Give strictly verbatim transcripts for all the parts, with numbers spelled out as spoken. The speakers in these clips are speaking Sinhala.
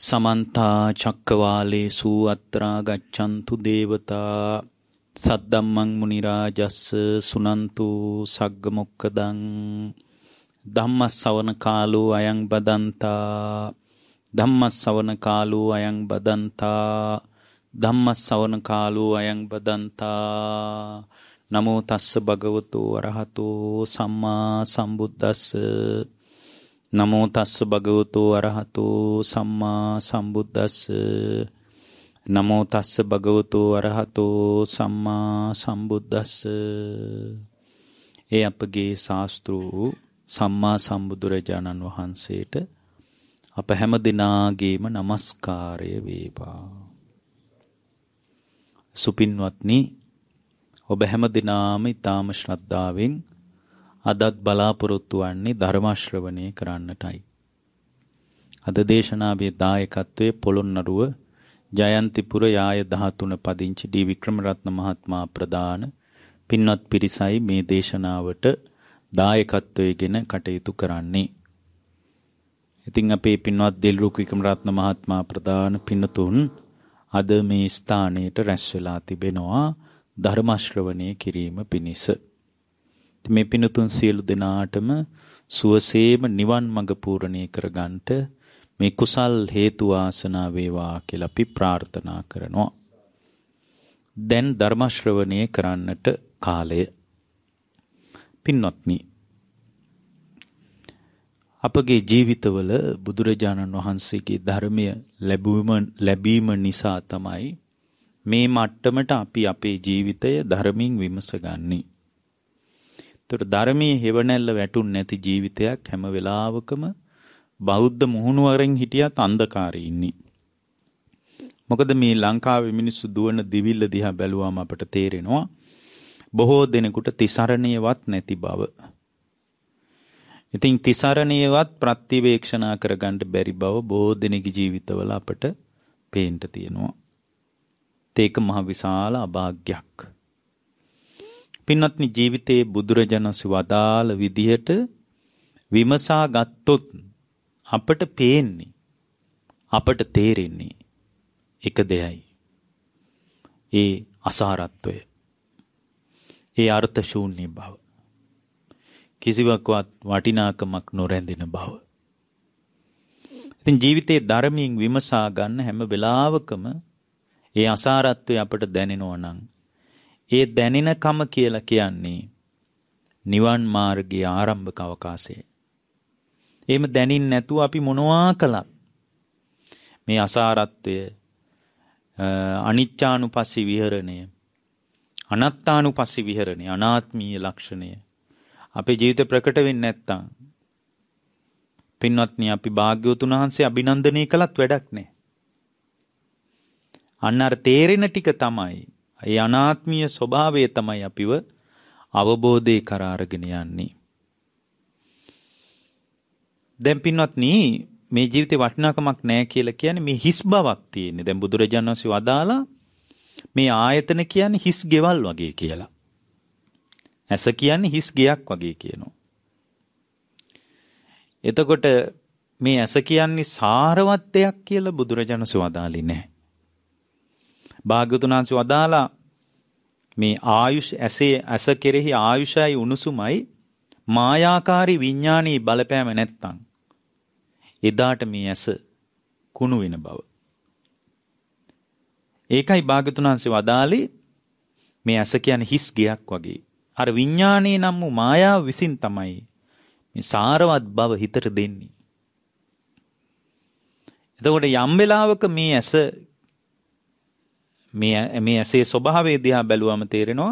समन्ता चक्रवालेषु अत्रा गच्छन्तु देवता सद्दम्मं मुनिराजस्स सुनन्तु सग्गमुक्कदं धम्मස්සවන කාලෝ අයං බදන්තා ධම්මස්සවන කාලෝ අයං බදන්තා ධම්මස්සවන කාලෝ අයං බදන්තා නමෝ තස්ස භගවතු අරහතෝ සම්මා සම්බුද්දස්ස නමෝ තස්ස භගවතු අරහතෝ සම්මා සම්බුද්දස්ස නමෝ තස්ස භගවතු අරහතෝ සම්මා සම්බුද්දස්ස. ඒ අපගේ ශාස්ත්‍රූ සම්මා සම්බුදුරජාණන් වහන්සේට අප හැම දිනාගේම নমස්කාරය වේවා. සුපින්වත්නි, ඔබ හැම දිනාම ඊටාම ශ්‍රද්ධාවෙන් අදත් බලාපොරොත්තු වන්නේ ධර්ම ශ්‍රවණය කරන්නටයි. අද දේශනාවේ දායකත්වයේ පොළොන්නරුව ජයන්තිපුර යාය දහතුන පදිංචි ඩී වික්‍රමරත්න මහත්මයා ප්‍රදාන පින්වත් පිරිසයි මේ දේශනාවට දායකත්වයේගෙන කටයුතු කරන්නේ. ඉතින් අපේ පින්වත් දිල්රුක් වික්‍රමරත්න මහත්මයා ප්‍රදාන පින්තුන් අද මේ ස්ථානයට රැස් වෙලා තිබෙනවා ධර්ම ශ්‍රවණය කිරීම පිණිස. මේ පින්තුන් සියලු දෙනාටම සුවසේම නිවන් මඟ පූර්ණේ කරගන්නට මේ කුසල් හේතු වාසනා වේවා කියලා අපි ප්‍රාර්ථනා කරනවා. දැන් ධර්ම ශ්‍රවණය කරන්නට කාලය. පින්වත්නි, අපගේ ජීවිතවල බුදුරජාණන් වහන්සේගේ ධර්මය ලැබීම ලැබීම නිසා තමයි මේ මට්ටමට අපි අපේ ජීවිතය ධර්මයෙන් විමසගන්නේ. ඒතර ධර්මයේ හේවණැල්ල වැටුන් නැති ජීවිතයක් හැම වෙලාවකම බෞද්ධ මුහුණුවරෙන් හිටියත් අන්ධකාරයේ ඉන්නේ. මොකද මේ ලංකාවේ මිනිස්සු දුවන දිවිල්ල දිහා බැලුවාම අපට තේරෙනවා බොහෝ දෙනෙකුට තිසරණියවත් නැති බව. ඉතින් තිසරණියවත් ප්‍රතිවේක්ෂණා කරගන්න බැරි බව බොහෝ දෙනෙකුගේ ජීවිතවල අපට පේන්න තියෙනවා. ඒක මහ විශාල අභාග්යක්. පින්වත්නි, ජීවිතයේ බුදුරජාණන් වදාළ විදිහට විමසා ගත්තොත් අපට පේන්නේ, අපට තේරෙන්නේ එක දෙයයි. ඒ අසාරත්වය, ඒ අර්ථ ශූන්‍ය බව, කිසිවක්වත් වටිනාකමක් නොරැඳෙන බව. ඉතින් ජීවිතයේ ධර්මයෙන් විමසා ගන්න හැම වෙලාවකම ඒ අසාරත්වය අපට දැනෙනවා නම් ඒ දැනෙනකම කියලා කියන්නේ නිවන් මාර්ගයේ ආරම්භක අවකාශය. එහෙම දැනින් නැතුව අපි මොනවා කළත් මේ අසාරත්වය, අනිච්චානුපස්සී විහරණය, අනාත්තානුපස්සී විහරණය, අනාත්මීය ලක්ෂණය අපේ ජීවිතේ ප්‍රකට වෙන්නේ නැත්තම් පින්වත්නි, අපි භාග්‍යවතුන් වහන්සේ අභිනන්දනය කළත් වැඩක් නැහැ. අන්න අර තේරෙන ටික තමයි, ඒ අනාත්මීය ස්වභාවය තමයි අපිව අවබෝධය කරා අරගෙන යන්නේ. දැන් පින්වත්නි, මේ ජීවිතේ වටිනාකමක් නැහැ කියලා කියන්නේ මේ හිස් බවක් තියෙන්නේ. දැන් බුදුරජාණන් වහන්සේ වදාලා මේ ආයතන කියන්නේ හිස් ගෙවල් වගේ කියලා. ඇස කියන්නේ හිස් ගෙයක් වගේ කියනවා. එතකොට මේ ඇස කියන්නේ සාරවත් දෙයක් කියලා බුදුරජාණන් වහන්සේ වදාළේ නැහැ. භාග්‍යවතුන් වහන්සේ වදාලා මේ ආයුෂ ඇසේ ඇස කෙරෙහි ආයුෂයි උණුසුමයි මායාකාරී විඥානී බලපෑම නැත්තම් එදාට මේ ඇස කුණු වෙන බව. ඒකයි භාග්‍යවතුන් වහන්සේ වදාළේ මේ ඇස කියන්නේ හිස් ගෙයක් වගේ. අර විඥානයේ නම් වූ මායාව විසින් තමයි මේ සාරවත් බව හිතට දෙන්නේ. එතකොට යම් වෙලාවක මේ ඇස මේ මේ ඇසේ ස්වභාවය දිහා බැලුවම තේරෙනවා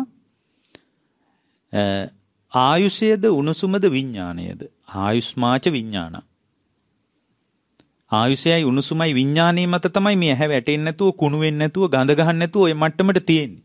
ආයුෂයේද උණුසුමද විඥානයේද. ආයුෂ්මාච විඥාන. ආයුෂයයි උණුසුමයි විඥානයේ මත තමයි මේ ඇහැ වැටෙන්නේ නැතුව, කුණු වෙන්නේ නැතුව, ගඳ ගහන්නේ නැතුව ඔය මට්ටමට තියෙන්නේ.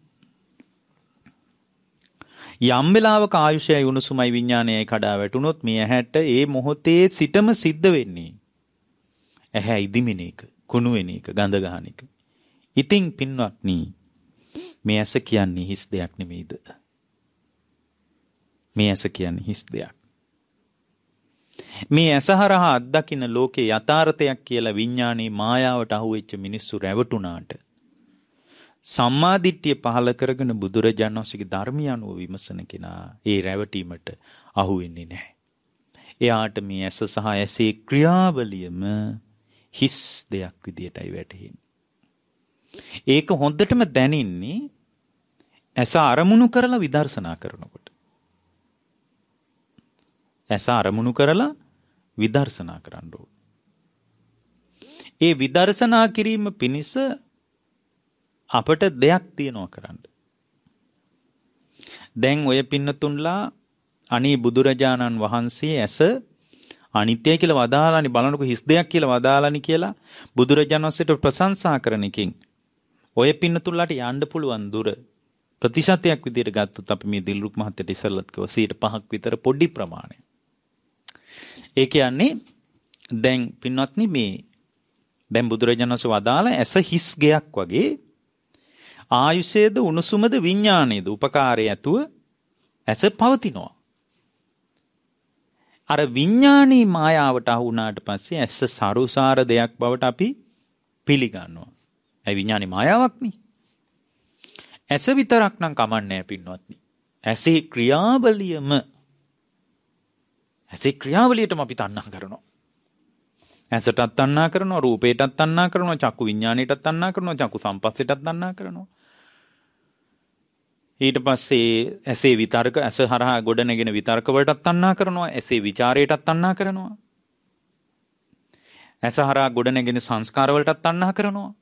යම් වෙලාවක ආයුෂයයි උණුසුමයි විඥානයයි කඩා වැටුනොත් මේ ඇහැට ඒ මොහොතේ සිටම සිද්ධ වෙන්නේ ඇහැ ඉදිමින එක, කුණු වෙන එක, ගඳ ගහන එක. ඉතින් පින්වත්නි, මේ ඇස කියන්නේ හිස් දෙයක් නෙමෙයිද? මේ ඇස කියන්නේ හිස් දෙයක්. මේ ඇසහරහා අත්දකින්න ලෝකේ යථාර්ථයක් කියලා විඥානයේ මායාවට අහුවෙච්ච මිනිස්සු රැවටුණාට සම්මා දිට්ඨිය පහල කරගෙන බුදුරජාණන් වහන්සේගේ ධර්මය අනුව විමසන කෙනා ඒ රැවටීමට අහු වෙන්නේ නැහැ. එයාට මේ ඇස සහ ඇසේ ක්‍රියාවලියම හිස් දෙයක් විදියටයි වැටහෙන්නේ. ඒක හොඳටම දැනින්නේ ඇස අරමුණු කරලා විදර්ශනා කරනකොට. ඇස අරමුණු කරලා විදර්ශනා කරන්න ඕන. ඒ විදර්ශනා කිරීම පිණිස අපට දෙයක් තියනවා කරන්න. දැන් ඔය පින්නතුන්ලා අනේ බුදුරජාණන් වහන්සේ ඇස අනිත්‍යයි කියලා වදාලානි බලනකො හිස් දෙයක් කියලා වදාලානි කියලා බුදුරජාණන් වහන්සේට ප්‍රශංසා කරන එකකින් ඔය පින්නතුන්ලාට යන්න පුළුවන් දුර ප්‍රතිශතයක් විදිහට ගත්තොත් අපි මේ දිල්රුක් මහත්තයට ඉස්සරලත් කිව්වා සියයට පහක් විතර පොඩි ප්‍රමාණය. ඒ කියන්නේ දැන් පින්වත්නි මේ දැන් බුදුරජාණන් වහන්සේ වදාලා ඇස හිස් ගයක් වගේ ආයුෂයේද උණුසුමද විඥානයේද උපකාරය ඇතුව ඇස පවතිනවා. අර විඥානී මායාවට අහු වුණාට පස්සේ ඇස සරුසාර දෙයක් බවට අපි පිළිගන්නවා. ඒ විඥානී මායාවක් නේ. ඇස විතරක් නම් කමන්නේ පින්වත්නි. ඇසේ ක්‍රියාවලියම ඇසේ ක්‍රියාවලියටම අපි තණ්හා කරනවා. ඇසටත් තණ්හා කරනවා, රූපයටත් තණ්හා කරනවා, චක්කු විඥාණයටත් තණ්හා කරනවා, චක්කු සම්පස්සෙටත් තණ්හා කරනවා. ඊට පස්සේ ඇසේ විතර්ක ඇස හරහා ගොඩනගෙන විතර්ක වලටත් තණ්හා කරනවා, ඇසේ ਵਿਚාරයටත් තණ්හා කරනවා. ඇස හරහා ගොඩනගෙන සංස්කාර වලටත් තණ්හා කරනවා.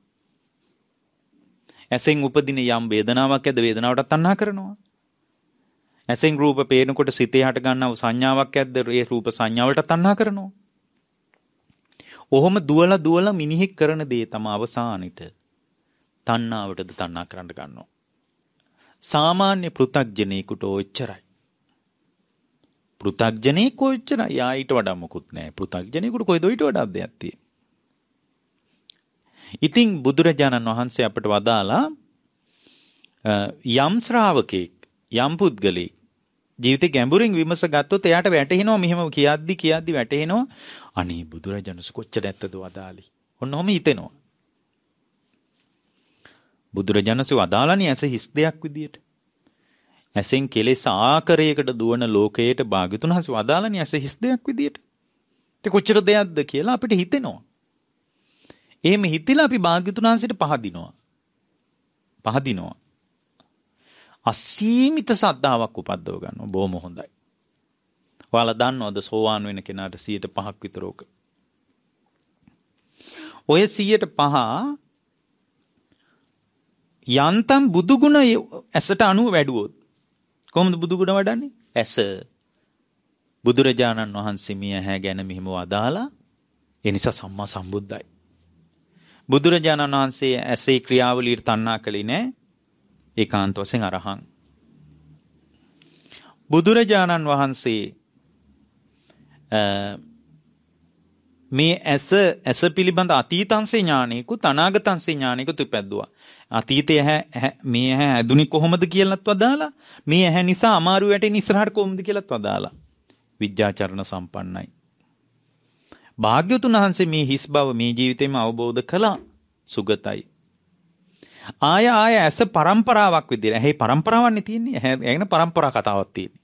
ඇසෙන් උපදින යම් වේදනාවක් ඇද්ද වේදනාවටත් තණ්හා කරනවා. ඇසෙන් රූප පේනකොට සිතේ හට ගන්නව සංඥාවක් ඇද්ද ඒ රූප සංඥාවලට තණ්හා කරනවා. ඔහොම දුවලා දුවලා මිනිහෙක් කරන දේ තමයි අවසානෙට තණ්හාවටද තණ්හා කරන්න ගන්නවා. සාමාන්‍ය පෘථග්ජනේකට ඔච්චරයි. පෘථග්ජනේ කොච්චරයි යා ඊට වඩා මොකුත් නැහැ. පෘථග්ජනේකට කොයිද ඊට වඩා දෙයක් තියෙන්නේ. ඉතින් බුදුරජාණන් වහන්සේ අපට වදාලා යම් ශ්‍රාවකෙක් යම් පුද්ගලෙක් ජීවිතේ ගැඹුරින් විමස ගත්තොත් එයාට වැටහෙනවා මෙහෙම කියද්දි කියද්දි වැටහෙනවා අනේ බුදුරජාණන් කොච්චර ඇත්තද වදාලි. ඔන්නෝම හිතෙනවා. බුදුරජාණන් වදාලානේ ඇස හිස් දෙයක් විදියට. ඇසෙන් කෙලෙස් ආකාරයකට දුවන ලෝකයට භාග්‍යතුන් හස් වදාලානේ ඇස හිස් දෙයක් විදියට. ඒක කොච්චර දෙයක්ද කියලා අපිට හිතෙනවා. එහෙම හිතිලා අපි භාග්‍යතුන් වහන්සේට පහදිනවා. පහදිනවා. අසීමිත සද්ධාාවක් උපද්දව ගන්නවා. බොහොම හොඳයි. ඔයාලා දන්නවද සෝවාන් වෙන කෙනාට සියයට පහක් විතර ඕක. ඔය සියයට පහ යන්තම් බුදුගුණ ඇසට අනුව වැඩුවොත් කොහොමද බුදුගුණ වඩන්නේ? ඇස බුදුරජාණන් වහන්සේ මේ ඇහැ ගැන මෙහෙම වදාලා ඒ නිසා සම්මා සම්බුද්දයි. බුදුරජාණන් වහන්සේ ඇසේ ක්‍රියාවලියට තණ්හා කළේ නෑ. ඒකාන්ත වශයෙන් අරහං. බුදුරජාණන් වහන්සේ මේ ඇස ඇස පිළිබඳ අතීතංසේ ඥානෙකුත් අනාගතංසේ ඥානෙකුත් උපැද්දුවා. අතීතයේ ඇහැ මේ ඇහැ ඇදුනි කොහොමද කියලාත් වදාලා මේ ඇහැ නිසා අමාරු වැටෙන ඉස්සරහට කොහොමද කියලාත් වදාලා. විද්‍යාචරණ සම්පන්නයි. භාග්‍යවතුන් වහන්සේ මේ හිස් බව මේ ජීවිතේම අවබෝධ කළා. සුගතයි. ආය ආය ඇස පරම්පරාවක් විදිහට ඇහි පරම්පරාවන්නේ තියෙන්නේ. ඇහෙන පරම්පරා කතාවක් තියෙන්නේ.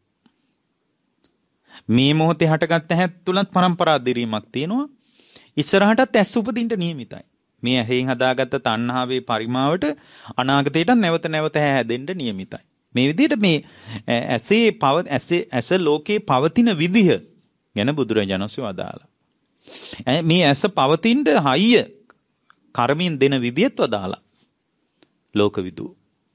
මේ මොහොතේ හටගත්ත ඇහැ තුලත් පරම්පරා දිරීමක් තියෙනවා. ඉස්සරහටත් ඇස් උපදින්න නියමිතයි. මේ ඇහෙන් හදාගත්ත තණ්හාවේ පරිමාවට අනාගතයටත් නැවත නැවත හැදෙන්න නියමිතයි. මේ විදිහට මේ ඇසේ පව ඇසේ ඇස ලෝකේ පවතින විදිහ ගැන බුදුරජාණන් වහන්සේ වදාලා. මේ ඇස පවතින හයිය කර්මයෙන් දෙන විදිහත් වදාලා. ලෝකවිදු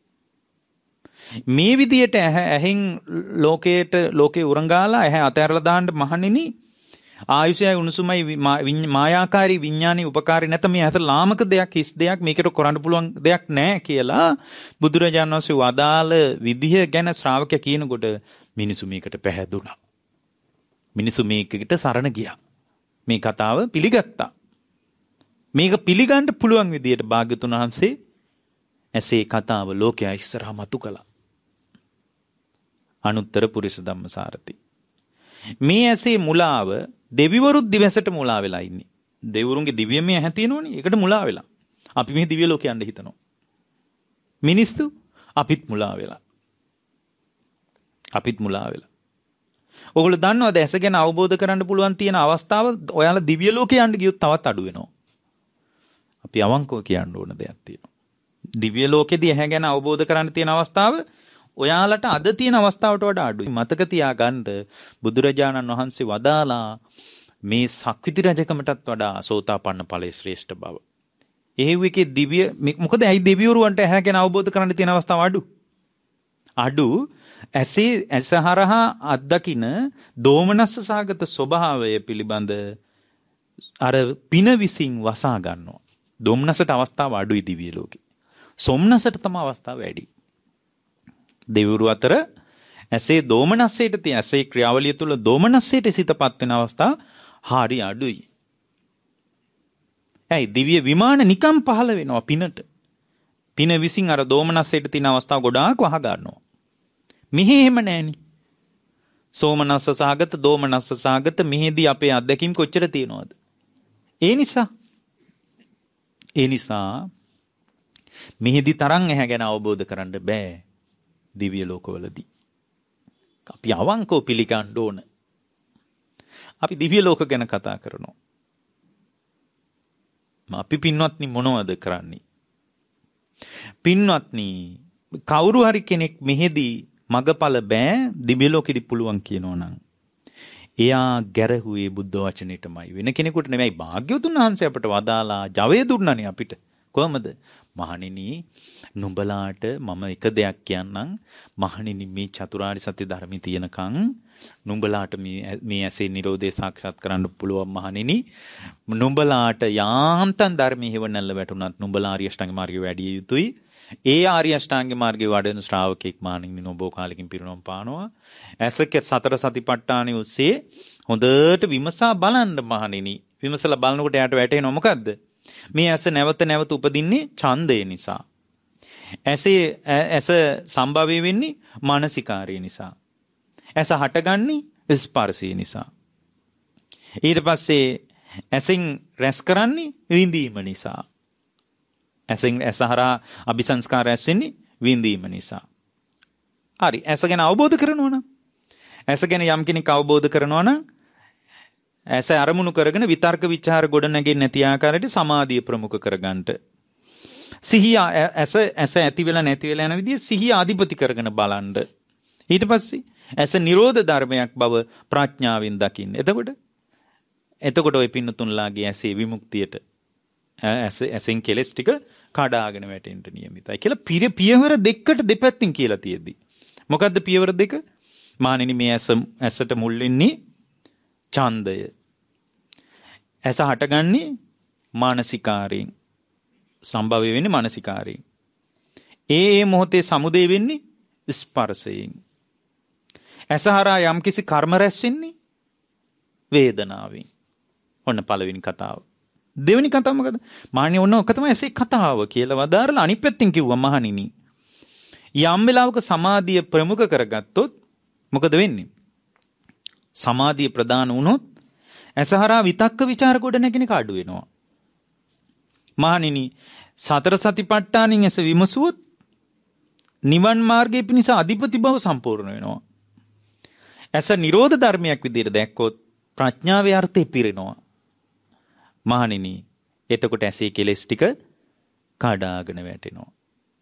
මේ විදියට ඇහෙන් ලෝකයට ලෝකේ උරංගාලා ඇහැ අතහැරලා දාන්න මහණෙනි ආයුෂයයි උණුසුමයි මායාකාරී විඥානී උපකාරී නැත මේ ඇත ලාමක දෙයක් හිස් දෙයක් මේකට කරන්න පුළුවන් දෙයක් නැහැ කියලා බුදුරජාණන් වහන්සේ වදාළ විදිහ ගැන ශ්‍රාවකයා කියනකොට මිනිසු මේකට පැහැදුනා. මිනිසු මේකට සරණ ගියා. මේ කතාව පිළිගත්තා. මේක පිළිගන්න පුළුවන් විදියට භාග්‍යතුන් වහන්සේ ඇසේ කතාව ලෝකයා ඉස්සරහා මතු කළා. අනුත්තර පුරිස ධම්මසාරති. මේ ඇසේ මුලාව දෙවිවරුත් දිවසට මුලා වෙලා ඉන්නේ. දෙවිවරුන්ගේ දිව්‍යමය ඇහැ තියෙනවනේ. ඒකට මුලා වෙලා. අපි මේ දිව්‍ය ලෝකේ යන්න හිතනවා. මිනිස්සු අපිත් මුලා වෙලා. අපිත් මුලා වෙලා. ඔයගොල්ලෝ දන්නවද ඇස ගැන අවබෝධ කරගන්න පුළුවන් තියෙන අවස්ථාව ඔයාලා දිව්‍ය ලෝකේ යන්න ගියොත් තවත් අඩු වෙනවා. අපි අවංකව කියන්න ඕන දෙයක් තියෙනවා. දිව්‍ය ලෝකෙදී ඇහැ ගැන අවබෝධ කරගන්න තියෙන අවස්ථාව ඔයාලට අද තියෙන අවස්ථාවට වඩා අඩුයි. මතක තියාගන්න බුදුරජාණන් වහන්සේ වදාලා මේ සක්විති රජකමටත් වඩා සෝතාපන්න ඵලයේ ශ්‍රේෂ්ඨ බව. ඒ වගේ දිව්‍ය මොකද ඇයි දෙවිවරුන්ට ඇහැ ගැන අවබෝධ කරගන්න තියෙන අවස්ථාව අඩු? අඩු ඇසේ ඇසහරහා අත්දකින දෝමනස්ස සාගත ස්වභාවය පිළිබඳ අර පින විසින් වසා ගන්නවා. දෝමනසට අවස්ථාව අඩුයි දිව්‍ය ලෝකේ. සොම්නසට තමයි අවස්ථාව වැඩි. දෙවිවරු අතර ඇසේ දෝමනස්සයට තියෙන ඇසේ ක්‍රියාවලිය තුළ දෝමනස්සයට සිතපත් වෙන අවස්ථා හරි අඩුයි. ඇයි දිව්‍ය විමාන නිකම් පහළ වෙනවා පිනට. පින විසින් අර දෝමනස්සයට තියෙන අවස්ථාව ගොඩාක් වහ ගන්නවා. මෙහි එහෙම නැහෙනි. සෝමනස්ස සාගත දෝමනස්ස සාගත මෙහිදී අපේ අත්දැකීම් කොච්චර තියෙනවද? ඒ නිසා ඒ නිසා මෙහිදී තරම් ඇහැ ගැන අවබෝධ කරන්න බෑ දිව්‍ය ලෝකවලදී. අපි අවංකව පිළිගන්න ඕන. අපි දිව්‍ය ලෝක ගැන කතා කරනවා. අපි පින්වත්නි මොනවද කරන්නේ? පින්වත්නි කවුරු හරි කෙනෙක් මෙහිදී මගපල බෑ දිව්‍ය ලෝකෙදි පුළුවන් කියනවා නම් එයා ගැරහුවේ බුද්ධ වචනේටමයි. වෙන කෙනෙකුට නෙමෙයි. භාග්‍යවතුන් වහන්සේ අපට වදාලා ජවය දුන්නනේ අපිට. කොහමද? මහණෙනි නුඹලාට මම එක දෙයක් කියන්නම්. මහණෙනි මේ චතුරාර්ය සත්‍ය ධර්මයේ තියෙනකන් නුඹලාට මේ මේ ඇසේ නිරෝධය සාක්ෂාත් කරන්න පුළුවන් මහණෙනි. නුඹලාට යාන්තම් ධර්මයේ හේවණල්ල වැටුණත් නුඹලා ආර්ය අෂ්ටාංග මාර්ගයේ වැඩි යුතුයි. ඒ ආර්ය අෂ්ටාංග මාර්ගයේ වඩන ශ්‍රාවකෙක් මහණෙනි නොබෝ කාලෙකින් පිරිනොම් පානවා. ඇසක සතර සතිපට්ඨානෙ ඔස්සේ හොඳට විමසා බලන්න මහණෙනි. විමසලා බලනකොට යාට වැටෙනවා මොකද්ද? මේ ඇස නැවත නැවත උපදින්නේ ඡන්දය නිසා. ඇසේ ඇස සම්භවය වෙන්නේ මානසිකාරය නිසා. ඇස හටගන්නේ ස්පර්ශය නිසා. ඊට පස්සේ ඇසෙන් රැස් කරන්නේ විඳීම නිසා. ඇසෙන් ඇසහරා අபிසංස්කාර රැස් වෙන්නේ විඳීම නිසා. හරි ඇස ගැන අවබෝධ කරනවා නම් ඇස ගැන යම් කෙනෙක් අවබෝධ කරනවා නම් ඇස අරමුණු කරගෙන විතර්ක විචාර ගොඩ නැගෙන්නේ නැති ආකාරයට සමාධිය ප්‍රමුඛ කරගන්නට. සිහිය ඇස ඇස ඇති වෙලා නැති වෙලා යන විදිය සිහිය අධිපති කරගෙන බලන්න. ඊට පස්සේ ඇස නිරෝධ ධර්මයක් බව ප්‍රඥාවෙන් දකින්න. එතකොට එතකොට ওই පින්නතුන්ලාගේ ඇසේ විමුක්තියට ඇස ඇසෙන් කෙලස් ටික කඩාගෙන වැටෙන්න නියමිතයි කියලා පියවර දෙකකට දෙපැත්තින් කියලා තියෙද්දි. මොකද්ද පියවර දෙක? මානෙනි මේ ඇස ඇසට මුල් වෙන්නේ ඡන්දය. ඇස හටගන්නේ මානසිකාරයෙන්. සම්භවය වෙන්නේ මානසිකාරයෙන්. ඒ ඒ මොහොතේ සමුදේ වෙන්නේ ස්පර්ශයෙන්. ඇස හරහා යම්කිසි කර්ම රැස් වෙන්නේ වේදනාවෙන්. ඔන්න පළවෙනි කතාව. දෙවෙනි කතාව මොකද? මාන්නේ ඔන්න ඔක තමයි ඇසේ කතාව කියලා වදාරලා අනිත් පැත්තෙන් කිව්වා මහණෙනි. යම් වෙලාවක සමාධිය ප්‍රමුඛ කරගත්තොත් මොකද වෙන්නේ? සමාධිය ප්‍රදාන වුණොත් ඇසහරා විතක්ක ਵਿਚාර කොට නැගෙන එක අඩු වෙනවා. මහණෙනි සතර සතිපට්ඨානින් ඇස විමසුවොත් නිවන් මාර්ගයේ පිණිස අධිපති බව සම්පූර්ණ වෙනවා. ඇස නිරෝධ ධර්මයක් විදිහට දැක්කොත් ප්‍රඥාවේ අර්ථය පිරෙනවා. මහණෙනි එතකොට ඇසේ කෙලෙස් ටික කඩාගෙන වැටෙනවා.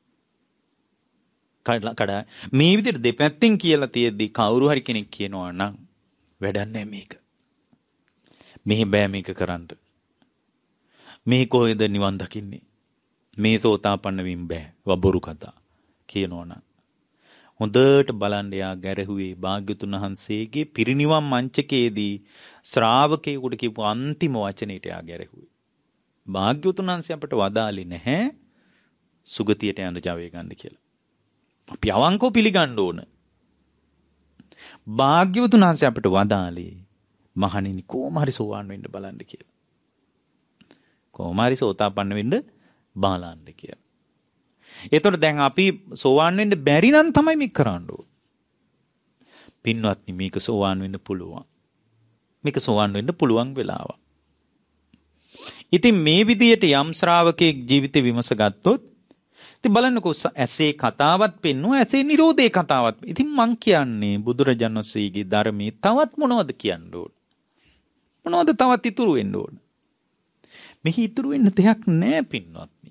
කඩා මේ විදිහට දෙපැත්තෙන් කියලා තියෙද්දි කවුරු හරි කෙනෙක් කියනවා නම් වැඩක් නැහැ මේක. මෙහි බෑ මේක කරන්න. මේ කොහෙද නිවන් දකින්නේ? මේ සෝතාපන්න වීම බෑ. වබොරු කතා කියනවනම් හොඳට බලන්න යා ගැරහුවේ භාග්‍යතුන් වහන්සේගේ පිරිනිවන් මංචකයේදී ශ්‍රාවකයෙකුට කියපු අන්තිම වචනේට යා ගැරහුවේ. භාග්‍යතුන් වහන්සේ අපට වදාලේ නැහැ සුගතියට යන්න ජවය ගන්න කියලා. අපි අවංකව පිළිගන්න ඕන. භාග්‍යවතුන් වහන්සේ අපට වදාළේ මහණෙනි කොහොම හරි සෝවාන් වෙන්න බලන්න කියලා. කොහොම හරි සෝතාපන්න වෙන්න බලන්න කියලා. එතකොට දැන් අපි සෝවාන් වෙන්න බැරි නම් තමයි මේක කරන්න ඕන. පින්වත්නි මේක සෝවාන් වෙන්න පුළුවන්. මේක සෝවාන් වෙන්න පුළුවන් වෙලාව. ඉතින් මේ විදියට යම් ශ්‍රාවකයෙක් ජීවිතේ විමස ගත්තොත් ඉතින් බලන්නකෝ ඇසේ කතාවත් පෙන්වුවා ඇසේ නිරෝධේ කතාවත්. ඉතින් මං කියන්නේ බුදුරජාණන් වහන්සේගේ ධර්මයේ තවත් මොනවද කියන්න ඕන? මොනවද තවත් ඉතුරු වෙන්න ඕන? මෙහි ඉතුරු වෙන්න දෙයක් නැහැ පින්වත්නි.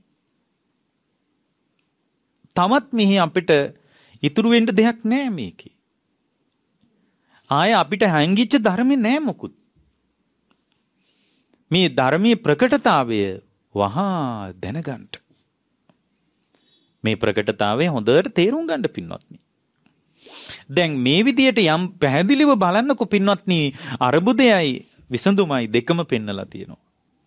තවත් මෙහි අපිට ඉතුරු වෙන්න දෙයක් නැහැ මේකේ. ආය අපිට හැංගිච්ච ධර්මේ නැහැ මොකුත්. මේ ධර්මයේ ප්‍රකටතාවය වහා දැනගන්න. මේ ප්‍රකටතාවය හොඳට තේරුම් ගන්න පින්වත්නි. දැන් මේ විදියට යම් පැහැදිලිව බලන්නකො පින්වත්නි අරුබුදයයි විසඳුමයි දෙකම පෙන්නලා තියෙනවා.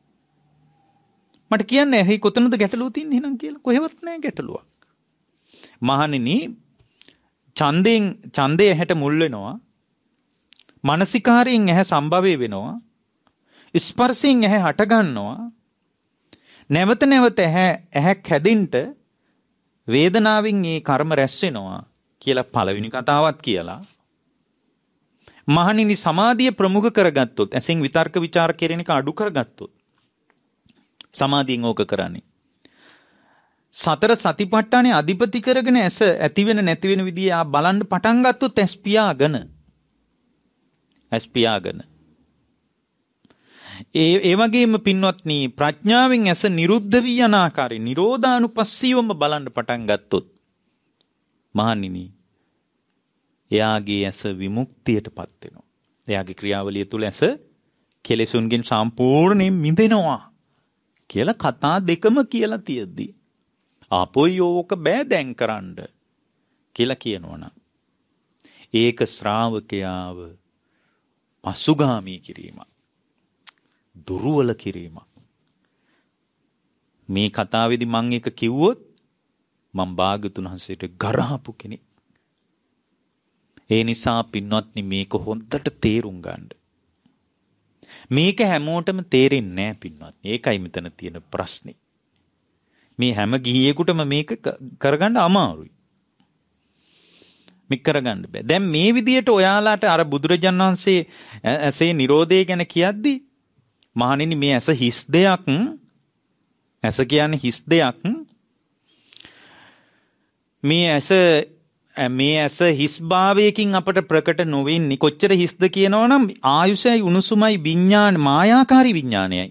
මට කියන්නේ ඇහි කොතනද ගැටලුව තියෙන්නේ එහෙනම් කියලා. කොහෙවත් නැහැ ගැටලුවක්. මහණෙනි ඡන්දයෙන් ඡන්දය හැට මුල් වෙනවා. මානසිකාරයෙන් ඇහැ සම්භවය වෙනවා. ස්පර්ශයෙන් ඇහැ හට ගන්නවා. නැවත නැවත ඇහැ ඇහැක් හැදින්න වේදනාවෙන් ඒ කර්ම රැස් වෙනවා කියලා පළවෙනි කතාවත් කියලා. මහණෙනි සමාධිය ප්‍රමුඛ කරගත්තොත් ඇසෙන් විතර්ක ਵਿਚාර කෙරෙන එක අඩු කරගත්තොත් සමාධියෙන් ඕක කරන්නේ. සතර සතිපට්ඨානේ අධිපති කරගෙන ඇස ඇති වෙන නැති වෙන විදිය ආ බලන්න පටන් ගත්තොත් ඇස් පියාගෙන ඇස් පියාගෙන ඒ ඒ වගේම පින්වත්නි ප්‍රඥාවෙන් ඇස නිරුද්ධ වී යන ආකාරය නිරෝධානුපස්සීවම බලන්න පටන් ගත්තොත් මහණෙනි එයාගේ ඇස විමුක්තියටපත් වෙනවා. එයාගේ ක්‍රියාවලිය තුල ඇස කෙලෙසුන්ගෙන් සම්පූර්ණයෙන් මිදෙනවා කියලා කතා දෙකම කියලා තියෙද්දි ආපොයි ඕක බෑ දැන් කරන්න කියලා කියනවනම් ඒක ශ්‍රාවකයාව පසුගාමී කිරීමක්. දුර්වල කිරීමක්. මේ කතාවේදී මම එක කිව්වොත් මම භාග්‍යතුන් වහන්සේට ගරහපු කෙනෙක්. ඒ නිසා පින්වත්නි මේක හොඳට තේරුම් ගන්න. මේක හැමෝටම තේරෙන්නේ නැහැ පින්වත්නි. ඒකයි මෙතන තියෙන ප්‍රශ්නේ. මේ හැම ගිහියෙකුටම මේක කරගන්න අමාරුයි. මේක කරගන්න බෑ. දැන් මේ විදියට ඔයාලාට අර බුදුරජාණන් වහන්සේ ඇසේ නිරෝධය ගැන කියද්දි මහණෙනි මේ ඇස හිස් දෙයක්. ඇස කියන්නේ හිස් දෙයක්. මේ ඇස මේ ඇස හිස් භාවයකින් අපට ප්‍රකට නොවෙන්නේ කොච්චර හිස්ද කියනවනම් ආයුෂයි උණුසුමයි විඥාන මායාකාරී විඥානයයි.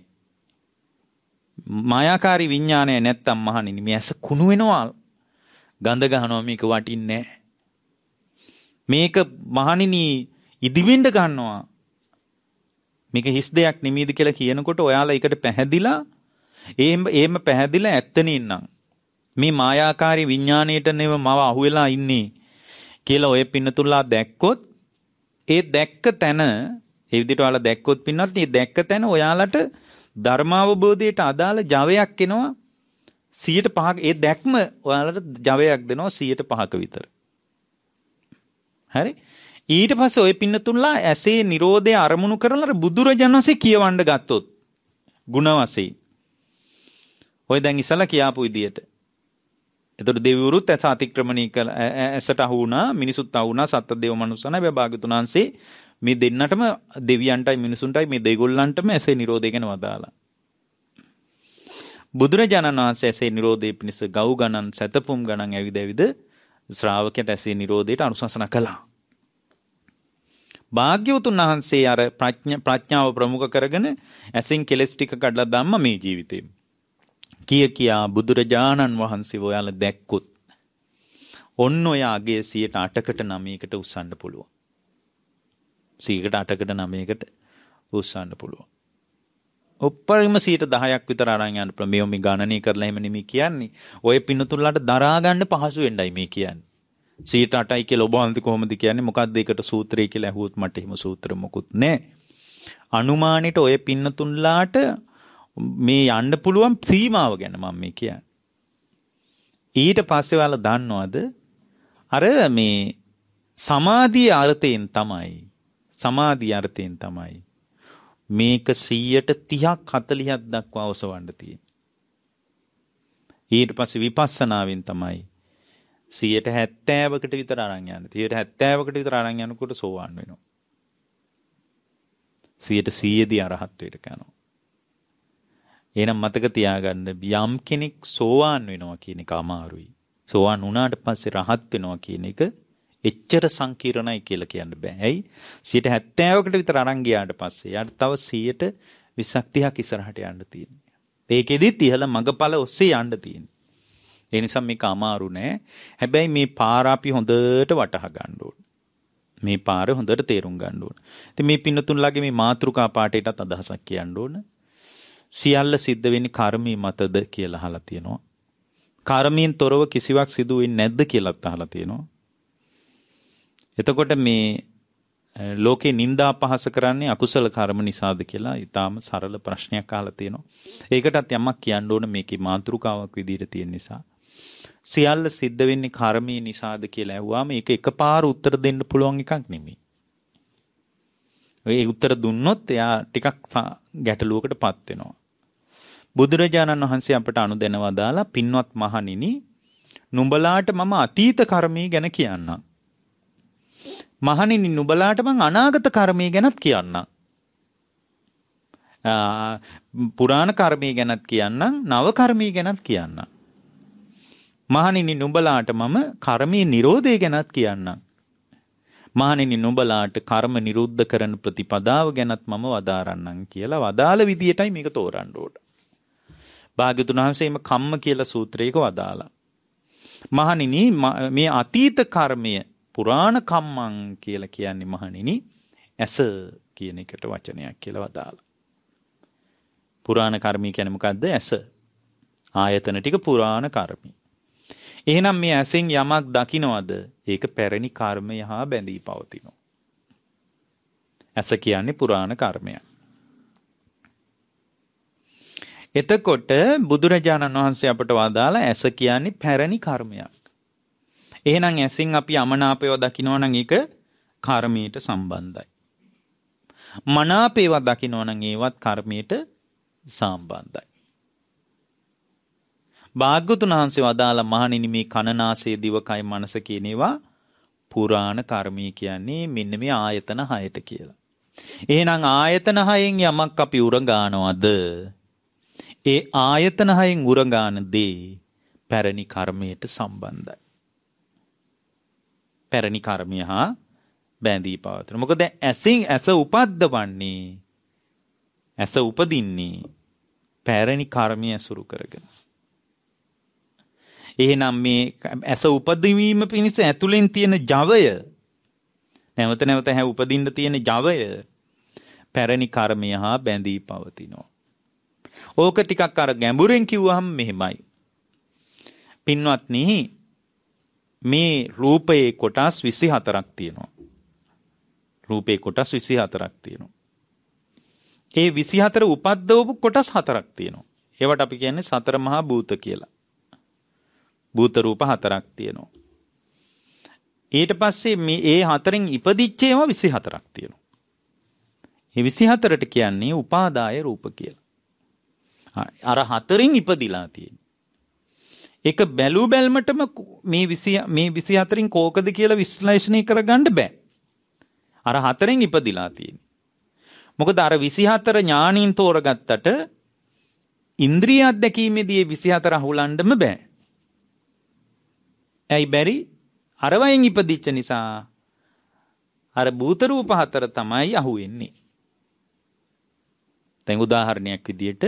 මායාකාරී විඥානය නැත්තම් මහණෙනි මේ ඇස කුණු වෙනවා. ගඳ ගහනවා මේක වටින්නේ නැහැ. මේක මහණෙනි ඉදිවෙන්න ගන්නවා. මේක හිස් දෙයක් නෙමෙයිද කියලා කියනකොට ඔයාලා ඒකට පැහැදිලා එහෙම එහෙම පැහැදිලා ඇත්තනේ ඉන්නම්. මේ මායාකාරී විඥාණයට නෙව මව අහුවෙලා ඉන්නේ කියලා ඔය පින්නතුල්ලා දැක්කොත් ඒ දැක්ක තැන ඒ විදිහට ඔයාලා දැක්කොත් පින්නත් මේ දැක්ක තැන ඔයාලට ධර්මාවබෝධයට අදාළ ජවයක් එනවා සියයට පහක. ඒ දැක්ම ඔයාලට ජවයක් දෙනවා සියයට පහක විතර. හරි? ඊට පස්සේ ඔය පින්නතුන්ලා ඇසේ නිරෝධය අරමුණු කරලා බුදුරජාණන් වහන්සේ කියවන්න ගත්තොත් ಗುಣ වශයෙන්. ඔය දැන් ඉස්සලා කියාපු විදියට. එතකොට දෙවිවරුත් ඇස අතික්‍රමණය කළ ඇසට අහු වුණා, මිනිසුත් අහු වුණා, සත්ත්ව දේව මනුස්සයන් හැබැයි භාග්‍යතුන් වහන්සේ මේ දෙන්නටම දෙවියන්ටයි මිනිසුන්ටයි මේ දෙගොල්ලන්ටම ඇසේ නිරෝධය ගැන වදාලා. බුදුරජාණන් වහන්සේ ඇසේ නිරෝධය පිණිස ගව් ගණන් සතපුම් ගණන් ඇවිද ඇවිද ශ්‍රාවකයට ඇසේ නිරෝධයට අනුශාසනා කළා. භාග්‍යවතුන් වහන්සේ අර ප්‍රඥාව ප්‍රමුඛ කරගෙන ඇසින් කෙලස් ටික කඩලා දැම්ම මේ ජීවිතේ. කිය කියා බුදුරජාණන් වහන්සේ ඔයාලා දැක්කොත් ඔන්න ඔය අගේ සියයට අටකට නවයකට උස්සන්න පුළුවන්. සියයට අටකට නවයකට උස්සන්න පුළුවන්. උපරිම සියයට දහයක් විතර අරන් යන්න පුළුවන්. මේ මේ ගණනය කරලා එහෙම නෙමෙයි කියන්නේ. ඔය පින්නතුල්ලාට දරා ගන්න පහසු වෙන්නයි මේ කියන්නේ. සියයට අටයි කියලා ඔබ වහන්සේ කොහොමද කියන්නේ? මොකක්ද ඒකට සූත්‍රය කියලා ඇහුවොත් මට එහෙම සූත්‍ර මොකුත් නැහැ. අනුමානෙට ඔය පින්නතුන්ලාට මේ යන්න පුළුවන් සීමාව ගැන මම මේ කියන්නේ. ඊට පස්සේ ඔයාලා දන්නවද? අර මේ සමාධිය අර්ථයෙන් තමයි සමාධිය අර්ථයෙන් තමයි මේක සියයට තිහක් හතළිහක් දක්වා ඔසවන්න තියෙන්නේ. ඊට පස්සේ විපස්සනාවෙන් තමයි සියයට හැත්තෑවකට විතර අරන් යන්න. සියයට හැත්තෑවකට විතර අරන් යනකොට සෝවාන් වෙනවා. සියයට සීයේදී අරහත්ත්වයට යනවා. එහෙනම් මතක තියාගන්න යම් කෙනෙක් සෝවාන් වෙනවා කියන එක අමාරුයි. සෝවාන් වුණාට පස්සේ රහත් වෙනවා කියන එක එච්චර සංකීර්ණයි කියලා කියන්න බෑ. ඇයි? සියයට හැත්තෑවකට විතර අරන් ගියාට පස්සේ යාට තව සියයට විස්සක් තිහක් ඉස්සරහට යන්න තියෙනවා. ඒකෙදිත් ඉහළ මගපල ඔස්සේ යන්න තියෙනවා. ඒ නිසා මේක අමාරු නෑ. හැබැයි මේ පාර අපි හොඳට වටහා ගන්න ඕන. මේ පාර හොඳට තේරුම් ගන්න ඕන. ඉතින් මේ පින්නතුන්ලාගේ මේ මාතෘකා පාඩේටත් අදහසක් කියන්න ඕන. සියල්ල සිද්ධ වෙන්නේ කර්මී මතද කියලා අහලා තියෙනවා. කර්මයෙන් තොරව කිසිවක් සිදු වෙන්නේ නැද්ද කියලාත් අහලා තියෙනවා. එතකොට මේ ලෝකේ නිന്ദා පහස කරන්නේ අකුසල කර්ම නිසාද කියලා ඊටාම සරල ප්‍රශ්නයක් අහලා තියෙනවා. ඒකටත් යමක් කියන්න ඕන මේකේ මාතෘකාවක් විදිහට තියෙන නිසා. සියල්ල සිද්ධ වෙන්නේ කර්මී නිසාද කියලා ඇහුවාම මේක එකපාර උත්තර දෙන්න පුළුවන් එකක් නෙමෙයි. ඒ උත්තර දුන්නොත් එයා ටිකක් ගැටලුවකටපත් වෙනවා. බුදුරජාණන් වහන්සේ අපට අනුදැනව දාලා පින්වත් මහණෙනි නුඹලාට මම අතීත කර්මී ගැන කියන්නම්. මහණෙනි නුඹලාට මං අනාගත කර්මී ගැනත් කියන්නම්. පුරාණ කර්මී ගැනත් කියන්නම්, නව කර්මී ගැනත් කියන්නම්. මහණෙනි නුඹලාට මම කර්මී නිරෝධය ගැනත් කියන්නම්. මහණෙනි නුඹලාට කර්ම නිරුද්ධ කරන ප්‍රතිපදාව ගැනත් මම වදාරන්නම් කියලා වදාළ විදියටයි මේක තෝරන්න ඕන. භාග්‍යතුන් වහන්සේම කම්ම කියලා සූත්‍රයක වදාලා. මහණෙනි මේ අතීත කර්මය පුරාණ කම්මං කියලා කියන්නේ මහණෙනි ඇස කියන එකට වචනයක් කියලා වදාලා. පුරාණ කර්මී කියන්නේ මොකද්ද? ඇස. ආයතන ටික පුරාණ කර්මී. එහෙනම් මේ ඇසෙන් යමක් දකින්නවද? ඒක පැරණි කර්මය හා බැඳී පවතිනවා. ඇස කියන්නේ පුරාණ කර්මයක්. එතකොට බුදුරජාණන් වහන්සේ අපට වදාලා ඇස කියන්නේ පැරණි කර්මයක්. එහෙනම් ඇසින් අපි අමනාපයව දකිනවා නම් ඒක කර්මයට සම්බන්ධයි. මනාපයව දකිනවා නම් ඒවත් කර්මයට සම්බන්ධයි. භාග්‍යවතුන් වහන්සේ වදාලා මහණෙනි මේ කනනාසය දිවකයි මනස කියන ඒවා පුරාණ කර්මී කියන්නේ මෙන්න මේ ආයතන හයට කියලා. එහෙනම් ආයතන හයෙන් යමක් අපි උරගානවද? ඒ ආයතන හයෙන් උරගාන දේ පැරණි කර්මයට සම්බන්ධයි. පැරණි කර්මය හා බැඳී පවතින. මොකද ඇසින් ඇස උපද්දවන්නේ ඇස උපදින්නේ පැරණි කර්මය ඇසුරු කරගෙන. එහෙනම් මේ ඇස උපදවීම පිණිස ඇතුලෙන් තියෙන ජවය නැවත නැවත හැ උපදින්න තියෙන ජවය පැරණි කර්මය හා බැඳී පවතිනවා. ඕක ටිකක් අර ගැඹුරෙන් කිව්වහම මෙහෙමයි. පින්වත්නි මේ රූපයේ කොටස් විසිහතරක් තියෙනවා. රූපේ කොටස් විසිහතරක් තියෙනවා. ඒ විසිහතර උපද්දවපු කොටස් හතරක් තියෙනවා. ඒවට අපි කියන්නේ සතර මහා භූත කියලා. භූත රූප හතරක් තියෙනවා. ඊට පස්සේ මේ ඒ හතරෙන් ඉපදිච්ච ඒවා විසිහතරක් තියෙනවා. මේ විසිහතරට කියන්නේ උපාදාය රූප කියලා. අර හතරෙන් ඉපදිලා තියෙනවා. ඒක බැලු බැල්මටම මේ විසි මේ විසිහතරෙන් කෝකද කියලා විශ්ලේෂණය කරගන්න බෑ. අර හතරෙන් ඉපදිලා තියෙන්නේ. මොකද අර විසිහතර ඥානින් තෝරගත්තට ඉන්ද්‍රිය අධ්‍යක්ීමේදී විසිහතර අහුලන්නම බෑ. ඇයි බැරි? අර වයින් ඉපදිච්ච නිසා අර භූත රූප හතර තමයි අහුවෙන්නේ. දැන් උදාහරණයක් විදියට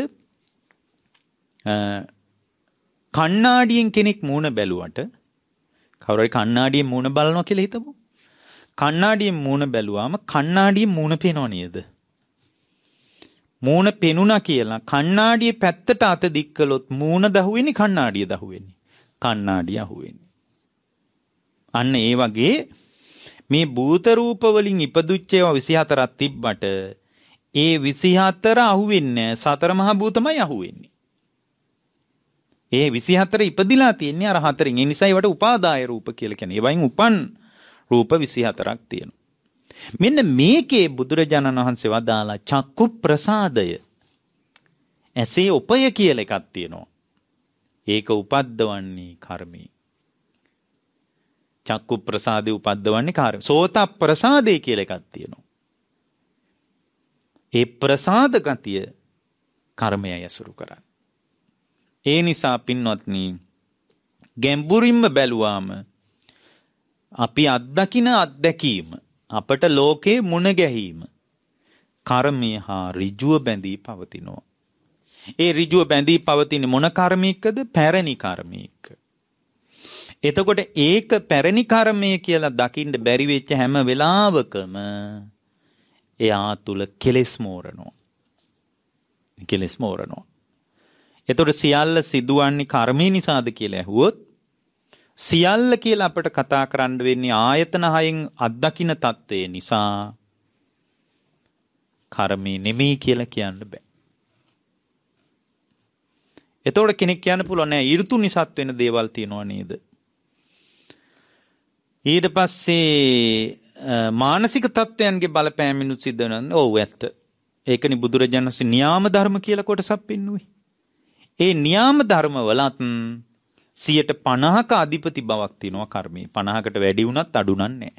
කණ්ණාඩියෙන් කෙනෙක් මූණ බැලුවට කවුරු හරි කණ්ණාඩියෙන් මූණ බලනවා කියලා හිතමු. කණ්ණාඩියෙන් මූණ බැලුවාම කණ්ණාඩියෙන් මූණ පේනව නේද? මූණ පෙනුණා කියලා කණ්ණාඩියේ පැත්තට අත දික් කළොත් මූණ දහුවෙන්නේ කණ්ණාඩිය දහුවෙන්නේ. කණ්ණාඩිය අහුවෙන්නේ. අන්න ඒ වගේ මේ භූත රූප වලින් ඉපදුච්ච ඒවා විසිහතරක් තිබ්බට ඒ විසිහතර අහුවෙන්නේ සතර මහා භූතමයි අහුවෙන්නේ. ඒ විසිහතර ඉපදිලා තියෙන්නේ අර හතරෙන්. ඒ නිසා ඒවට උපාදාය රූප කියලා කියන්නේ. ඒ වයින් උපන් රූප විසිහතරක් තියෙනවා. මෙන්න මේකේ බුදුරජාණන් වහන්සේ වදාලා චක්කු ප්‍රසාදය ඇසේ උපය කියලා එකක් තියෙනවා. ඒක උපද්දවන්නේ කර්මී. චක්කු ප්‍රසාදේ උපද්දවන්නේ කාර්ය. සෝත ප්‍රසාදේ කියලා එකක් තියෙනවා. ඒ ප්‍රසාද ගතිය කර්මය යසුරු කරන්නේ. ඒ නිසා පින්වත්නි ගැඹුරින්ම බැලුවාම අපි අත්දකින අත්දැකීම අපට ලෝකේ මුණ ගැහිම කර්මය හා ඍජුව බැඳී පවතිනවා. ඒ ඍජුව බැඳී පවතින මොන කර්මයකද? පැරණි කර්මයක. එතකොට ඒක පැරණි කර්මය කියලා දකින්න බැරි වෙච්ච හැම වෙලාවකම එයා තුල කෙලෙස් මෝරනවා. කෙලෙස් මෝරනවා. එතකොට සියල්ල සිදුවන්නේ කර්මය නිසාද කියලා ඇහුවොත් සියල්ල කියලා අපිට කතා කරන්න වෙන්නේ ආයතන හයෙන් අත්දකින්න తත්වය නිසා කර්මය නෙමෙයි කියලා කියන්න බෑ. එතකොට කෙනෙක් කියන්න පුළුවන් නෑ ඍතු නිසාත් වෙන දේවල් තියෙනවා නේද? ඊට පස්සේ මානසික තත්ත්වයන්ගේ බලපෑමිනුත් සිද්ධ වෙනවා. ඔව් ඇත්ත. ඒකනි බුදුරජාණන් වහන්සේ න්‍යාම ධර්ම කියලා කොටසක් පෙන්වුවේ. ඒ න්‍යාම ධර්ම වලත් සියයට පනහක අධිපති බවක් තියෙනවා කර්මයේ. පනහකට වැඩි වුණත් අඩු නෑ.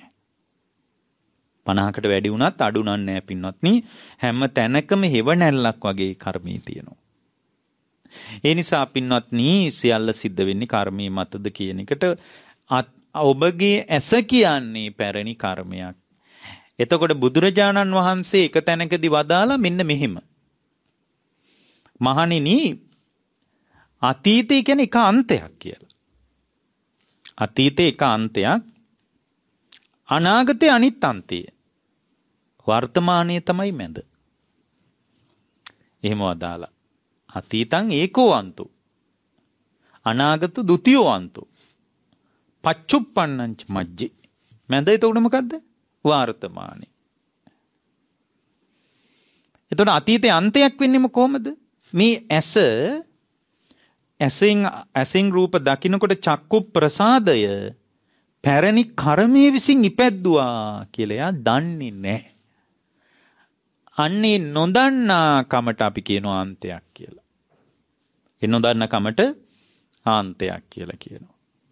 පනහකට වැඩි වුණත් අඩු නෑ පින්වත්නි. හැම තැනකම හෙව නැල්ලක් වගේ කර්මයේ තියෙනවා. ඒ නිසා පින්වත්නි සියල්ල සිද්ධ වෙන්නේ කර්මයේ මතද කියන එකට ඔබගේ ඇස කියන්නේ පැරණි කර්මයක්. එතකොට බුදුරජාණන් වහන්සේ එක තැනකදී වදාලා මෙන්න මෙහෙම. මහණෙනි අතීතය කියන්නේ එක අන්තයක් කියලා. අතීතේ එක අන්තයක්. අනාගතේ අනිත් අන්තය. වර්තමානයේ තමයි මැද. එහෙම වදාලා. අතීතං ඒකෝ අන්තෝ. අනාගත ද්විතීයෝ අන්තෝ. පච්චුප්පන්නංච මජ්ජේ. මැද එතකොට මොකද්ද? වර්තමානයේ. එතකොට අතීතයේ අන්තයක් වෙන්නේම කොහමද? මේ ඇස ඇසෙන් ඇසෙන් රූප දකින්නකොට චක්කු ප්‍රසාදය පැරණි කර්මයේ විසින් ඉපැද්දුවා කියලා එයා දන්නේ නැහැ. අන්නේ නොදන්නා කමට අපි කියනවා අන්තයක් කියලා. ඒ නොදන්නා කමට අන්තයක් කියලා කියනවා.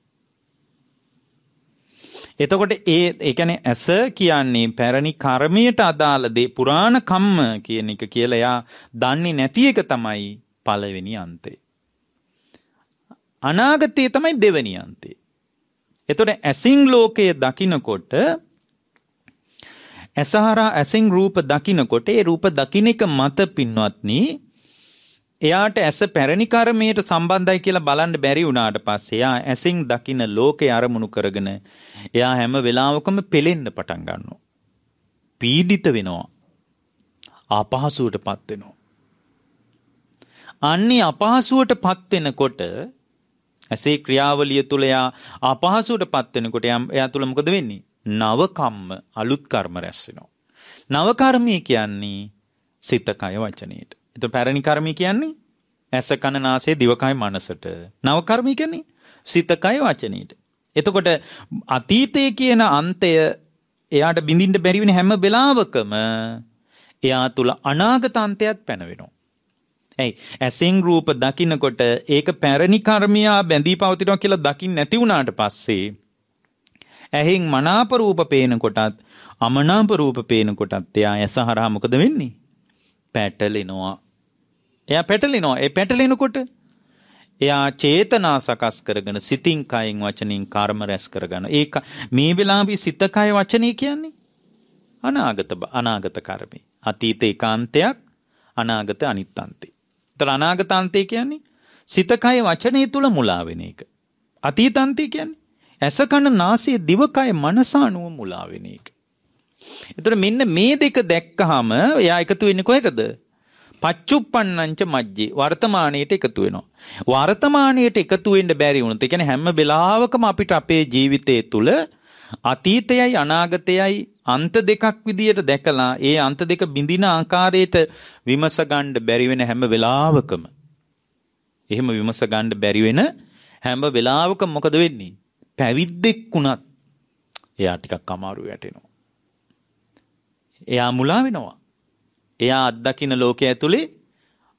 එතකොට ඒ ඒ කියන්නේ ඇස කියන්නේ පැරණි කර්මයට අදාළ දේ පුරාණ කම්ම කියන එක කියලා එයා දන්නේ නැති එක තමයි පළවෙනි අන්තේ. අනාගතයේ තමයි දෙවෙනි අන්තේ. එතකොට ඇසින් ලෝකයේ දකින්නකොට ඇසහරා ඇසින් රූප දකින්නකොට ඒ රූප දකින්න එක මත පින්වත්නි එයාට ඇස පැරණි කර්මයට සම්බන්ධයි කියලා බලන්න බැරි වුණාට පස්සේ එයා ඇසින් දකින්න ලෝකේ අරමුණු කරගෙන එයා හැම වෙලාවකම පෙලෙන්න පටන් ගන්නවා. පීඩිත වෙනවා. අපහසුවටපත් වෙනවා. අන්නේ අපහසුවටපත් වෙනකොට ඇසේ ක්‍රියාවලිය තුල එයා අපහසුවටපත් වෙනකොට එයා තුල මොකද වෙන්නේ? නව කම්ම අලුත් කර්ම රැස් වෙනවා. නව කර්මය කියන්නේ සිත කය වචනේට. එතකොට පැරණි කර්මය කියන්නේ ඇස කන නාසය දිවකය මනසට. නව කර්මය කියන්නේ සිත කය වචනේට. එතකොට අතීතයේ කියන අන්තය එයාට බිඳින්න බැරි වෙන හැම වෙලාවකම එයා තුල අනාගත අන්තයක් පැනවෙනවා. ඇයි? ඇසෙන් රූප දකින්නකොට ඒක පැරණි කර්මියා බැඳී පවතිනවා කියලා දකින්න නැති වුණාට පස්සේ ඇහෙන් මනාප රූප පේනකොටත් අමනාප රූප පේනකොටත් එයා ඇස හරහා මොකද වෙන්නේ? පැටලෙනවා. එයා පැටලෙනවා. ඒ පැටලෙනකොට එයා චේතනා සකස් කරගෙන සිතින් කයින් වචනින් කර්ම රැස් කරගන්න. ඒක මේ වෙලාවේ සිත කය වචනේ කියන්නේ අනාගත අනාගත කර්මේ. අතීත ඒකාන්තයක් අනාගත අනිත්‍යන්තේ. ඒතර අනාගත අන්තේ කියන්නේ සිත කය වචනේ තුල මුලා වෙන එක. අතීතාන්තේ කියන්නේ ඇස කන නාසය දිව කය මනස අනුව මුලා වෙන එක. ඒතර මෙන්න මේ දෙක දැක්කහම එයා එකතු වෙන්නේ කොහෙටද? පච්චුප්පන්නංච මජ්ජේ. වර්තමානයට එකතු වෙනවා. වර්තමානයට එකතු වෙන්න බැරි වුණොත් ඒ කියන්නේ හැම වෙලාවකම අපිට අපේ ජීවිතයේ තුල අතීතයයි අනාගතයයි අන්ත දෙකක් විදියට දැකලා ඒ අන්ත දෙක බිඳින ආකාරයට විමස ගන්න බැරි වෙන හැම වෙලාවකම එහෙම විමස ගන්න බැරි වෙන හැම වෙලාවකම මොකද වෙන්නේ? පැවිද්දෙක් වුණත් එයා ටිකක් අමාරු වැටෙනවා. එයා මුලා වෙනවා. එයා අත්දකින්න ලෝකයේ ඇතුලේ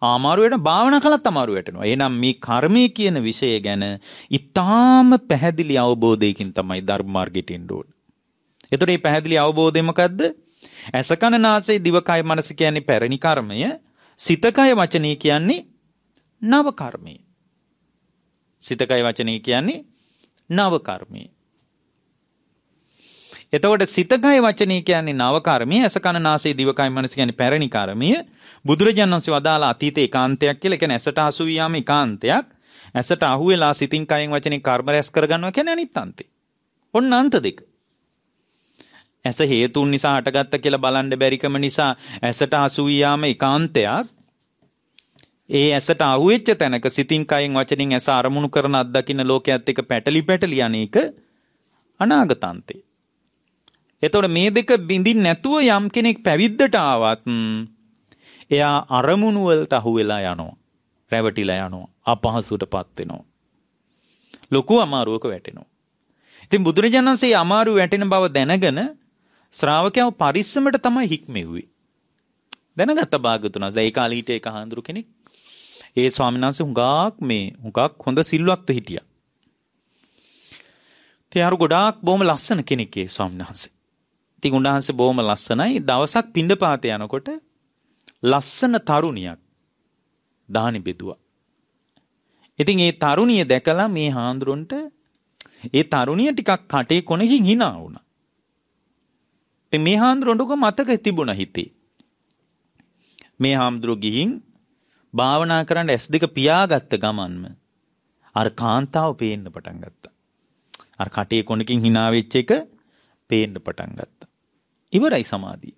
අමාරු වෙන භාවනා කළත් අමාරු වැටෙනවා. එහෙනම් මේ කර්මය කියන විෂය ගැන ඊටාම පැහැදිලි අවබෝධයකින් තමයි ධර්ම මාර්ගයට එන්න ඕනේ. එතකොට මේ පැහැදිලි අවබෝධය මොකද්ද? ඇස කන නාසය දිවකය මනස කියන්නේ පැරණි කර්මය, සිතකය වචනේ කියන්නේ නව කර්මය. සිතකය වචනේ කියන්නේ නව කර්මය. එතකොට සිතකය වචනේ කියන්නේ නව කර්මය, ඇස කන නාසය දිවකය මනස කියන්නේ පැරණි කර්මය. බුදුරජාණන් වහන්සේ වදාළ අතීත ඒකාන්තයක් කියලා. ඒ කියන්නේ ඇසට අසු වියාම ඒකාන්තයක්. ඇසට අහු වෙලා සිතින් කයෙන් වචනේ කර්ම රැස් කරගන්නවා කියන්නේ අනිත් අන්තේ. ඔන්න අන්ත දෙක. ඇස හේතුන් නිසා හටගත්ත කියලා බලන්න බැරිකම නිසා ඇසට අසු වියාම ඒකාන්තයක්. ඒ ඇසට අහු වෙච්ච තැනක සිතින් කයෙන් වචනෙන් ඇස අරමුණු කරන අත්දකින්න ලෝකයේත් එක පැටලි පැටලි අනේක අනාගතාන්තේ. එතකොට මේ දෙක බින්දින් නැතුව යම් කෙනෙක් පැවිද්දට ආවත් එයා අරමුණු වලට අහු වෙලා යනවා. රැවටිලා යනවා. අපහසුටපත් වෙනවා. ලොකු අමාරුවක වැටෙනවා. ඉතින් බුදුරජාණන් වහන්සේ අමාරු වැටෙන බව දැනගෙන ශ්‍රාවකයව පරිස්සමට තමයි හික්මෙව්වේ. දැනගත්ත භාගතුන් වහන්සේ ඒ කාලේ හිටිය එක හාමුදුරු කෙනෙක්. ඒ ස්වාමීන් වහන්සේ හුඟක් මේ හුඟක් හොඳ සිල්වත්ව හිටියා. තියාරු ගොඩාක් බොහොම ලස්සන කෙනෙක් ඒ ස්වාමීන් වහන්සේ. ඉතින් උන්වහන්සේ බොහොම ලස්සනයි. දවසක් පිණ්ඩපාත යනකොට ලස්සන තරුණියක් දානි බෙදුවා. ඉතින් ඒ තරුණිය දැකලා මේ හාමුදුරන්ට ඒ තරුණිය ටිකක් කටේ කොනකින් hina වුණා. ඉතින් මේ හාමුදුරන්ට උක මතක තිබුණා හිතේ. මේ හාමුදුරුව ගිහින් භාවනා කරන්න ඇස් දෙක පියාගත්ත ගමන්ම අර කාන්තාව පේන්න පටන් ගත්තා. අර කටේ කොනකින් hina වෙච්ච එක පේන්න පටන් ගත්තා. ඉවරයි සමාධිය.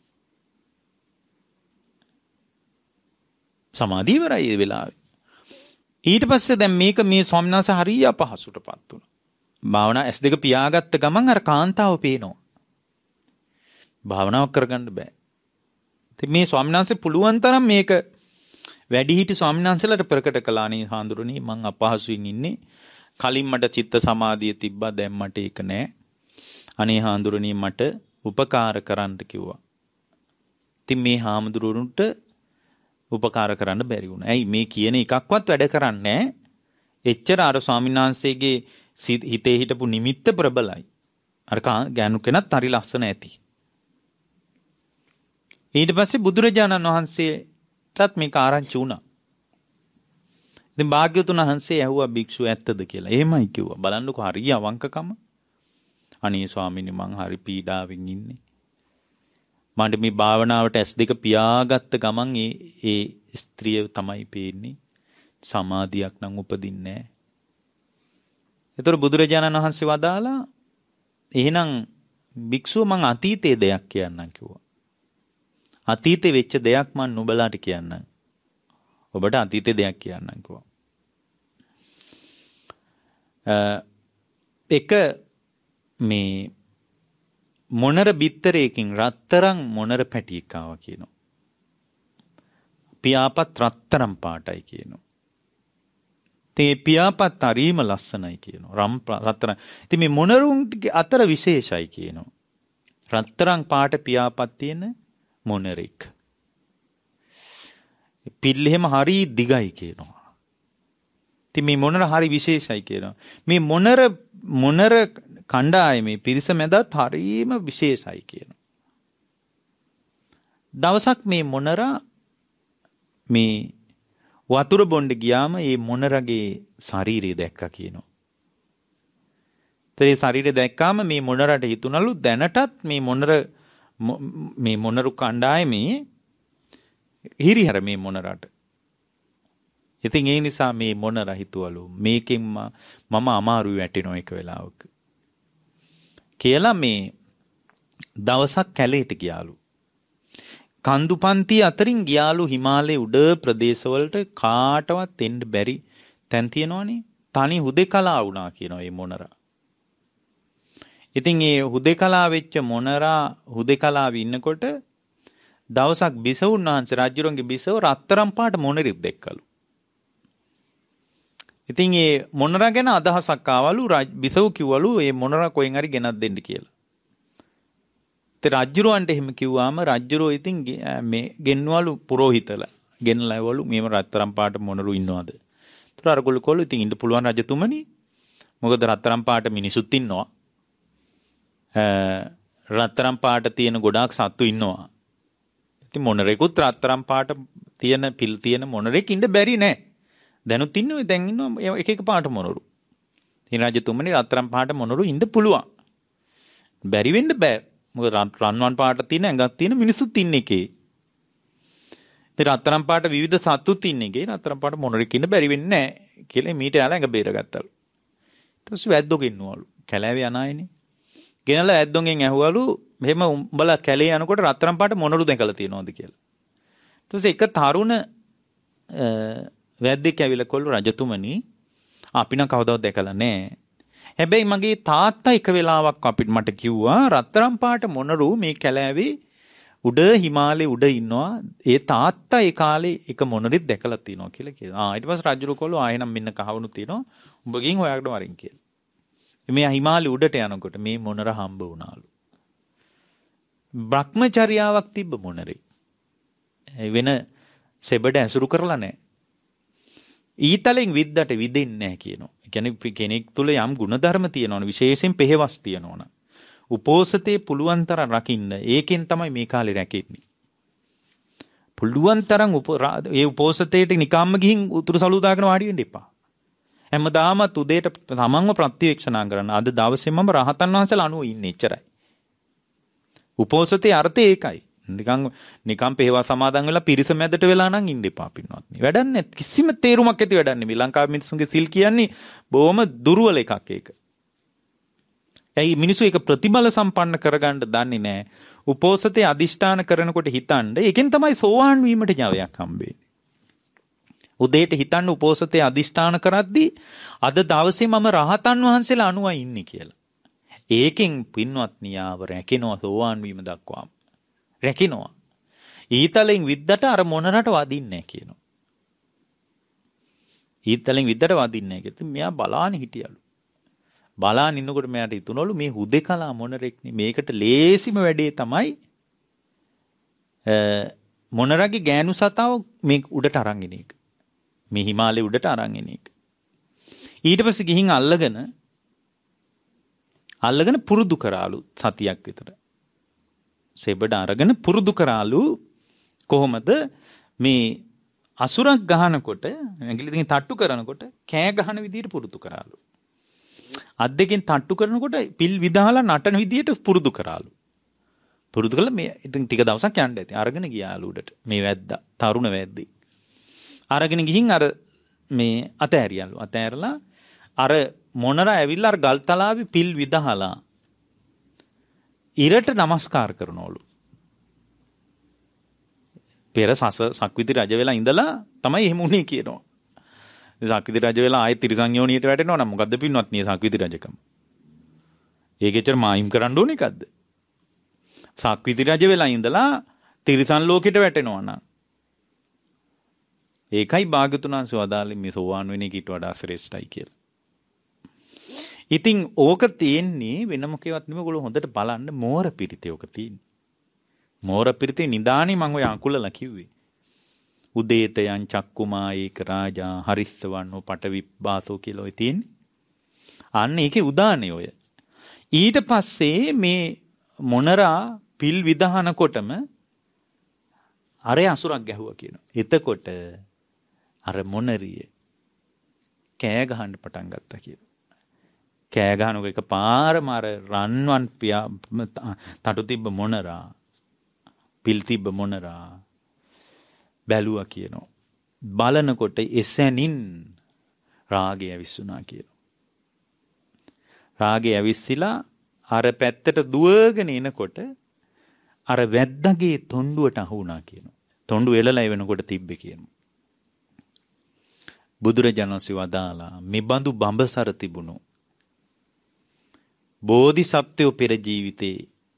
සමාධිය ඉවරයි ඒ වෙලාවේ. ඊට පස්සේ දැන් මේක මේ ස්වාමීන් වහන්සේ හරිය අපහසුටපත් වුණා. භාවනා ඇස් දෙක පියාගත්ත ගමන් අර කාන්තාව පේනවා. භාවනාවක් කරගන්න බෑ. ඉතින් මේ ස්වාමීන් වහන්සේ පුළුවන් තරම් මේක වැඩිහිටි ස්වාමීන් වහන්සේලාට ප්‍රකට කළානේ හාඳුරුනි මං අපහසුයින් ඉන්නේ. කලින් මට චිත්ත සමාධිය තිබ්බා දැන් මට ඒක නෑ. අනේ හාඳුරුනි මට උපකාර කරන්න කිව්වා. ඉතින් මේ හාමුදුරුවන්ට උපකාර කරන්න බැරි වුණා. ඇයි මේ කියන එකක්වත් වැඩ කරන්නේ නැහැ. එච්චර අර ස්වාමීන් වහන්සේගේ හිතේ හිටපු නිමිත්ත ප්‍රබලයි. අර ගෑනු කෙනත් හරි ලස්සන ඇති. ඊට පස්සේ බුදුරජාණන් වහන්සේටත් මේක ආරංචි වුණා. ඉතින් භාග්‍යවතුන් වහන්සේ ඇහුවා භික්ෂුව ඇත්තද කියලා. එහෙමයි කිව්වා. බලන්නකෝ හරිය අවංකකම. අනේ ස්වාමීනි මං හරි පීඩාවෙන් ඉන්නේ. මට මේ භාවනාවට ඇස් දෙක පියාගත්ත ගමන් ඒ ඒ ස්ත්‍රිය තමයි පේන්නේ. සමාධියක් නම් උපදින්නේ නැහැ. ඒතර බුදුරජාණන් වහන්සේ වදාලා එහෙනම් භික්ෂුව මං අතීතයේ දෙයක් කියන්නම් කිව්වා. අතීතේ වෙච්ච දෙයක් මං නුඹලාට කියන්නම්. ඔබට අතීතේ දෙයක් කියන්නම් කිව්වා. එක මේ මොනර බිත්තරයකින් රත්තරන් මොනර පැටියෙක් ආවා කියනවා. පියාපත් රත්තරන් පාටයි කියනවා. තේ පියාපත් හරිම ලස්සනයි කියනවා. රම් රත්තරන්. ඉතින් මේ මොනරුන්ගේ අතර විශේෂයි කියනවා. රත්තරන් පාට පියාපත් තියෙන මොනරෙක්. පිල්ලෙම හරි දිගයි කියනවා. ඉතින් මේ මොනර හරි විශේෂයි කියනවා. මේ මොනර මොනර කණ්ඩායමේ පිරිස මැදත් හරීම විශේෂයි කියනවා. දවසක් මේ මොනරා මේ වතුර බොන්න ගියාම මේ මොනරගේ ශරීරය දැක්කා කියනවා. ඒ ශරීරය දැක්කාම මේ මොනරට හිතුණලු දැනටත් මේ මොනර මේ මොනරු කණ්ඩායමේ හිරිහැර මේ මොනරට. ඉතින් ඒ නිසා මේ මොනර හිතුවලු මේකෙන් මම අමාරුයි වැටෙනවා එක වෙලාවක. කියලා මේ දවසක් කැලේට ගියාලු. කන්දු පන්ති අතරින් ගියාලු හිමාලයේ උඩ ප්‍රදේශවලට කාටවත් එන්න බැරි තැන් තියෙනවනේ. තනි හුදේකලා වුණා කියනවා මේ මොනරා. ඉතින් මේ හුදේකලා වෙච්ච මොනරා හුදේකලාවේ ඉන්නකොට දවසක් බිසවුන් වහන්සේ රජුරන්ගේ බිසව රත්තරන් පාට මොනරෙක් දැක්කලු. ඉතින් මේ මොනරා ගැන අදහසක් ආවලු. බිසව කිව්වලු මේ මොනරා කොහෙන් හරි ගෙනත් දෙන්න කියලා. ඉතින් රජුරවන්ට එහෙම කිව්වාම රජුරෝ ඉතින් මේ ගෙන්වලු පුරෝහිතලා ගෙනලා ඇවලු මේව රත්තරන් පාට මොනරු ඉන්නවද? ඒතර අරගොල්ලෝ කොල්ලෝ ඉතින් ඉන්න පුළුවන් රජතුමනි. මොකද රත්තරන් පාට මිනිසුත් ඉන්නවා. රත්තරන් පාට තියෙන ගොඩාක් සත්තු ඉන්නවා. ඉතින් මොනරෙකුත් රත්තරන් පාට තියෙන පිල් තියෙන මොනරෙක් ඉන්න බැරි නෑ. දැනුත් ඉන්නවා දැන් ඉන්නවා එක එක පාට මොනරු. ඉතින් රජතුමනි රත්තරන් පාට මොනරු ඉන්න පුළුවන්. බැරි වෙන්න බෑ. මොකද රන්වන් පාට තියෙන ඇඟක් තියෙන මිනිසුත් ඉන්න එකේ. ඉතින් රත්තරන් පාට විවිධ සත්තුත් ඉන්න එකේ රත්තරන් පාට මොනරෙක් ඉන්න බැරි වෙන්නේ නෑ කියලා මීට යාලා ඇඟ බේරගත්තලු. ඊට පස්සේ වැද්දෝ ගෙන්නවලු. කැලෑවේ යන අයනේ. ගෙනලා වැද්දෝගෙන් ඇහුවලු මෙහෙම උඹලා කැලේ යනකොට රත්තරන් පාට මොනරු දැකලා තියෙනවද කියලා. ඊට පස්සේ එක තරුණ වැද්දෙක් ඇවිල්ලා කොල්ල රජතුමනි අපි නම් කවදාවත් දැකලා නෑ. හැබැයි මගේ තාත්තා එක වෙලාවක් අපිට මට කිව්වා රත්තරන් පාට මොනරු මේ කැලෑවේ උඩ හිමාලයේ උඩ ඉන්නවා. ඒ තාත්තා ඒ කාලේ එක මොනරෙක් දැකලා තියෙනවා කියලා කිව්වා. ආ ඊට පස්සේ රජුරු කොල්ල ආයෙනම් මෙන්න කහවණු තියෙනවා. උඹ ගිහින් හොයාගෙන වරින් කියලා. මේ හිමාලයේ උඩට යනකොට මේ මොනර හම්බ වුණාලු. භ්‍රමචර්යාවක් තිබ්බ මොනරේ. වෙන සෙබඩ ඇසුරු කරලා නැහැ. ඊතලෙන් විද්දට විදෙන්නේ නැහැ කියනවා. ඒ කියන්නේ කෙනෙක් තුල යම් ಗುಣධර්ම තියෙනවනේ විශේෂයෙන් පෙහෙවස් තියෙනවනේ. උපෝසතේ පුළුවන් තරම් රකින්න. ඒකෙන් තමයි මේ කාලේ රැකෙන්නේ. පුළුවන් තරම් ඒ උපෝසතේට නිකම්ම ගිහින් උතුරු සලුව දාගෙන වාඩි වෙන්න එපා. හැමදාමත් උදේට තමන්ව ප්‍රත්‍යක්ෂණා කරන්න. අද දවසේ මම රහතන් වහන්සේලා අනුව ඉන්නේ එච්චරයි. උපෝසතේ අර්ථය ඒකයි. නිකන් නිකන් පේවා සමාදන් වෙලා පිරිස මැදට වෙලා නම් ඉන්න එපා පින්වත්නි. වැඩක් නැහැ. කිසිම තේරුමක් ඇති වැඩක් නෙමෙයි. ලංකාවේ මිනිස්සුන්ගේ සිල් කියන්නේ බොහොම දුර්වල එකක් ඒක. ඇයි මිනිස්සු ඒක ප්‍රතිබල සම්පන්න කරගන්න දන්නේ නැහැ. උපෝසතේ අදිෂ්ඨාන කරනකොට හිතන්න ඒකෙන් තමයි සෝවාන් වීමට ඥානයක් හම්බෙන්නේ. උදේට හිතන්න උපෝසතේ අදිෂ්ඨාන කරද්දී අද දවසේ මම රහතන් වහන්සේලා අනුවයි ඉන්නේ කියලා. ඒකෙන් පින්වත්නි ආව රැකිනවා සෝවාන් වීම දක්වාම. රැකිනවා. ඊතලෙන් විද්දට අර මොනරට වදින්නේ නැහැ කියනවා. ඊතලෙන් විද්දට වදින්නේ නැහැ කිව්ත් මෙයා බලාන හිටියලු. බලාන ඉන්නකොට මෙයාට හිතුණලු මේ හුදේකලා මොනරෙක්නේ මේකට ලේසිම වැඩේ තමයි මොනරගේ ගෑනු සතාව මේ උඩට අරන් එන එක. මේ හිමාලයේ උඩට අරන් එන එක. ඊට පස්සේ ගිහින් අල්ලගෙන අල්ලගෙන පුරුදු කරාලු සතියක් විතර. සෙබඩ අරගෙන පුරුදු කරාලු කොහොමද මේ අසුරක් ගහනකොට ඇඟිලි දෙකෙන් තට්ටු කරනකොට කෑ ගහන විදියට පුරුදු කරාලු. අත් දෙකෙන් තට්ටු කරනකොට පිල් විදාලා නටන විදියට පුරුදු කරාලු. පුරුදු කළා මේ ඉතින් ටික දවසක් යන්න ඇති. අරගෙන ගියාලු උඩට. මේ වැද්දා තරුණ වැද්දේ. අරගෙන ගිහින් අර මේ අතෑරියලු. අතෑරලා අර මොනරා ඇවිල්ලා අර ගල් තලාවේ පිල් විදහලා ඉරට නමස්කාර කරනවලු. පෙර සස සක්විති රජ වෙලා ඉඳලා තමයි එහෙම උනේ කියනවා. සක්විති රජ වෙලා ආයෙත් තිරිසන් යෝනියට වැටෙනවා නම් මොකද්ද පින්වත් මේ සක්විති රජකම? ඒකෙච්චර මායිම් කරන්න ඕනේ එකක්ද? සක්විති රජ වෙලා ඉඳලා තිරිසන් ලෝකෙට වැටෙනවා නම් ඒකයි භාග්‍යතුන් වහන්සේ වදාළේ මේ සෝවාන් වෙන එකට වඩා ශ්‍රේෂ්ඨයි කියලා. ඉතින් ඕක තියෙන්නේ වෙන මොකේවත් නෙමෙයි ඔයගොල්ලෝ හොඳට බලන්න මෝර පිරිතේ ඕක තියෙන්නේ. මෝර පිරිතේ නිදානේ මම ඔය අකුලලා කිව්වේ. උදේතයන් චක්කුමා ඒක රාජා හරිස්සවන්නෝ පටවිබ්බාසෝ කියලා ඔය තියෙන්නේ. අන්න ඒකේ උදානේ ඔය. ඊට පස්සේ මේ මොනරා පිල් විදහනකොටම අරේ අසුරක් ගැහුවා කියනවා. එතකොට අර මොනරිය කෑ ගහන්න පටන් ගත්තා කියලා. කෑ ගහනකොට එක පාරම අර රන්වන් පියා තටු තිබ්බ මොනරා පිල් තිබ්බ මොනරා බැලුවා කියනවා. බලනකොට එසැනින් රාගය ඇවිස්සුනා කියනවා. රාගය ඇවිස්සিলা අර පැත්තට දුවගෙන එනකොට අර වැද්දාගේ තොණ්ඩුවට අහු වුණා කියනවා. තොණ්ඩු එළලා වෙනකොට තිබ්බේ කියනවා. බුදුරජාණන් වහන්සේ වදාලා මේ බඳු බඹසර තිබුණු බෝධිසත්වයෝ පෙර ජීවිතේ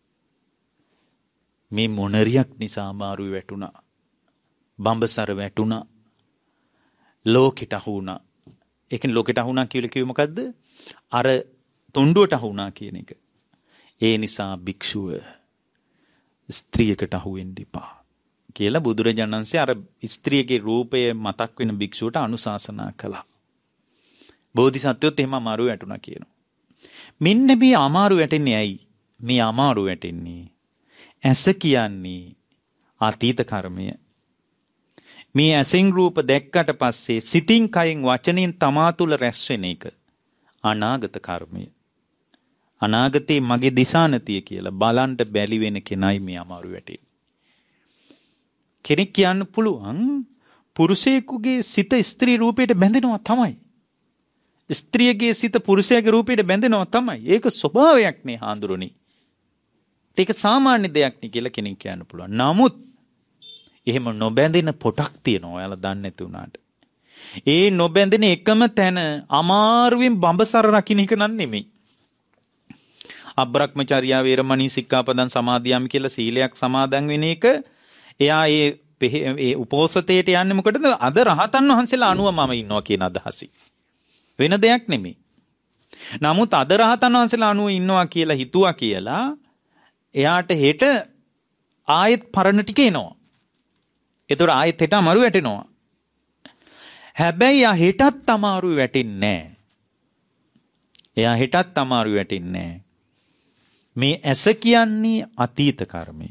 මේ මොනරියක් නිසා මාරු වැටුණා. බඹසර වැටුණා. ලෝකෙට අහු වුණා. ඒ කියන්නේ ලෝකෙට අහු වුණා කියලා කිව්වේ මොකද්ද? අර තොණ්ඩුවට අහු වුණා කියන එක. ඒ නිසා භික්ෂුව ස්ත්‍රියකට අහු වෙන්න එපා. කියලා බුදුරජාණන් වහන්සේ අර ස්ත්‍රියගේ රූපය මතක් වෙන භික්ෂුවට අනුශාසනා කළා. බෝධිසත්වයොත් එහෙම අමාරු වැටුණා කියනවා. මෙන්න මේ අමාරු වැටෙන්නේ ඇයි? මේ අමාරු වැටෙන්නේ ඇස කියන්නේ අතීත කර්මය. මේ ඇසෙන් රූප දැක්කට පස්සේ සිතින් කයෙන් වචනෙන් තමා තුළ රැස් වෙන එක අනාගත කර්මය. අනාගතේ මගේ දිසානතිය කියලා බලන්න බැලි වෙන කෙනයි මේ අමාරු වැටෙන්නේ. කෙනෙක් කියන්න පුළුවන් පුරුෂයෙකුගේ සිත ස්ත්‍රී රූපයට බැඳෙනවා තමයි. ස්ත්‍රියගේ සිත පුරුෂයාගේ රූපයට බැඳෙනවා තමයි. ඒක ස්වභාවයක් නේ හාඳුරුනි. ඒක සාමාන්‍ය දෙයක් නේ කියලා කෙනෙක් කියන්න පුළුවන්. නමුත් එහෙම නොබැඳෙන පොටක් තියෙනවා. ඔයාලා දන්නේ නැති උනාට. ඒ නොබැඳෙන එකම තැන අමාරුවෙන් බඹසර රකින්න එක නන් නෙමෙයි. අබ්‍රහ්මචර්යා වේරමණී සික්ඛාපදං සමාදියාමි කියලා සීලයක් සමාදන් වෙන එක එයා ඒ ඒ උපෝසතයට යන්නේ මොකටද? අද රහතන් වහන්සේලා අනුව මම ඉන්නවා කියන අදහසයි. වෙන දෙයක් නෙමෙයි. නමුත් අද රහතන් වහන්සේලා අනුව ඉන්නවා කියලා හිතුවා කියලා එයාට හෙට ආයෙත් පරණ ටික එනවා. ඒතර ආයෙත් හෙට අමාරු වැටෙනවා. හැබැයි යා හෙටත් අමාරු වැටෙන්නේ නැහැ. එයා හෙටත් අමාරු වැටෙන්නේ නැහැ. මේ ඇස කියන්නේ අතීත කර්මය.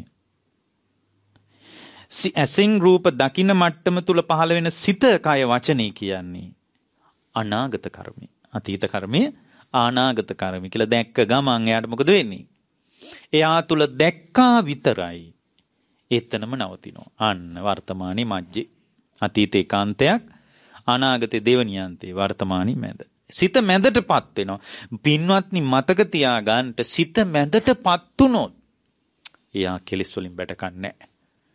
ඇසෙන් රූප දකින්න මට්ටම තුල පහළ වෙන සිත කය වචනේ කියන්නේ අනාගත කර්මය. අතීත කර්මය අනාගත කර්මය කියලා දැක්ක ගමන් එයාට මොකද වෙන්නේ? එයා තුල දැක්කා විතරයි එතනම නවතිනවා. අන්න වර්තමානයේ මැජ්ජේ. අතීතේ කාන්තයක්, අනාගතේ දෙවනියන්තේ, වර්තමානයේ මැද. සිත මැදටපත් වෙනවා. පින්වත්නි මතක තියාගන්න සිත මැදටපත් වුණොත් එයා කෙලෙස් වලින් බැටකන්නේ නැහැ.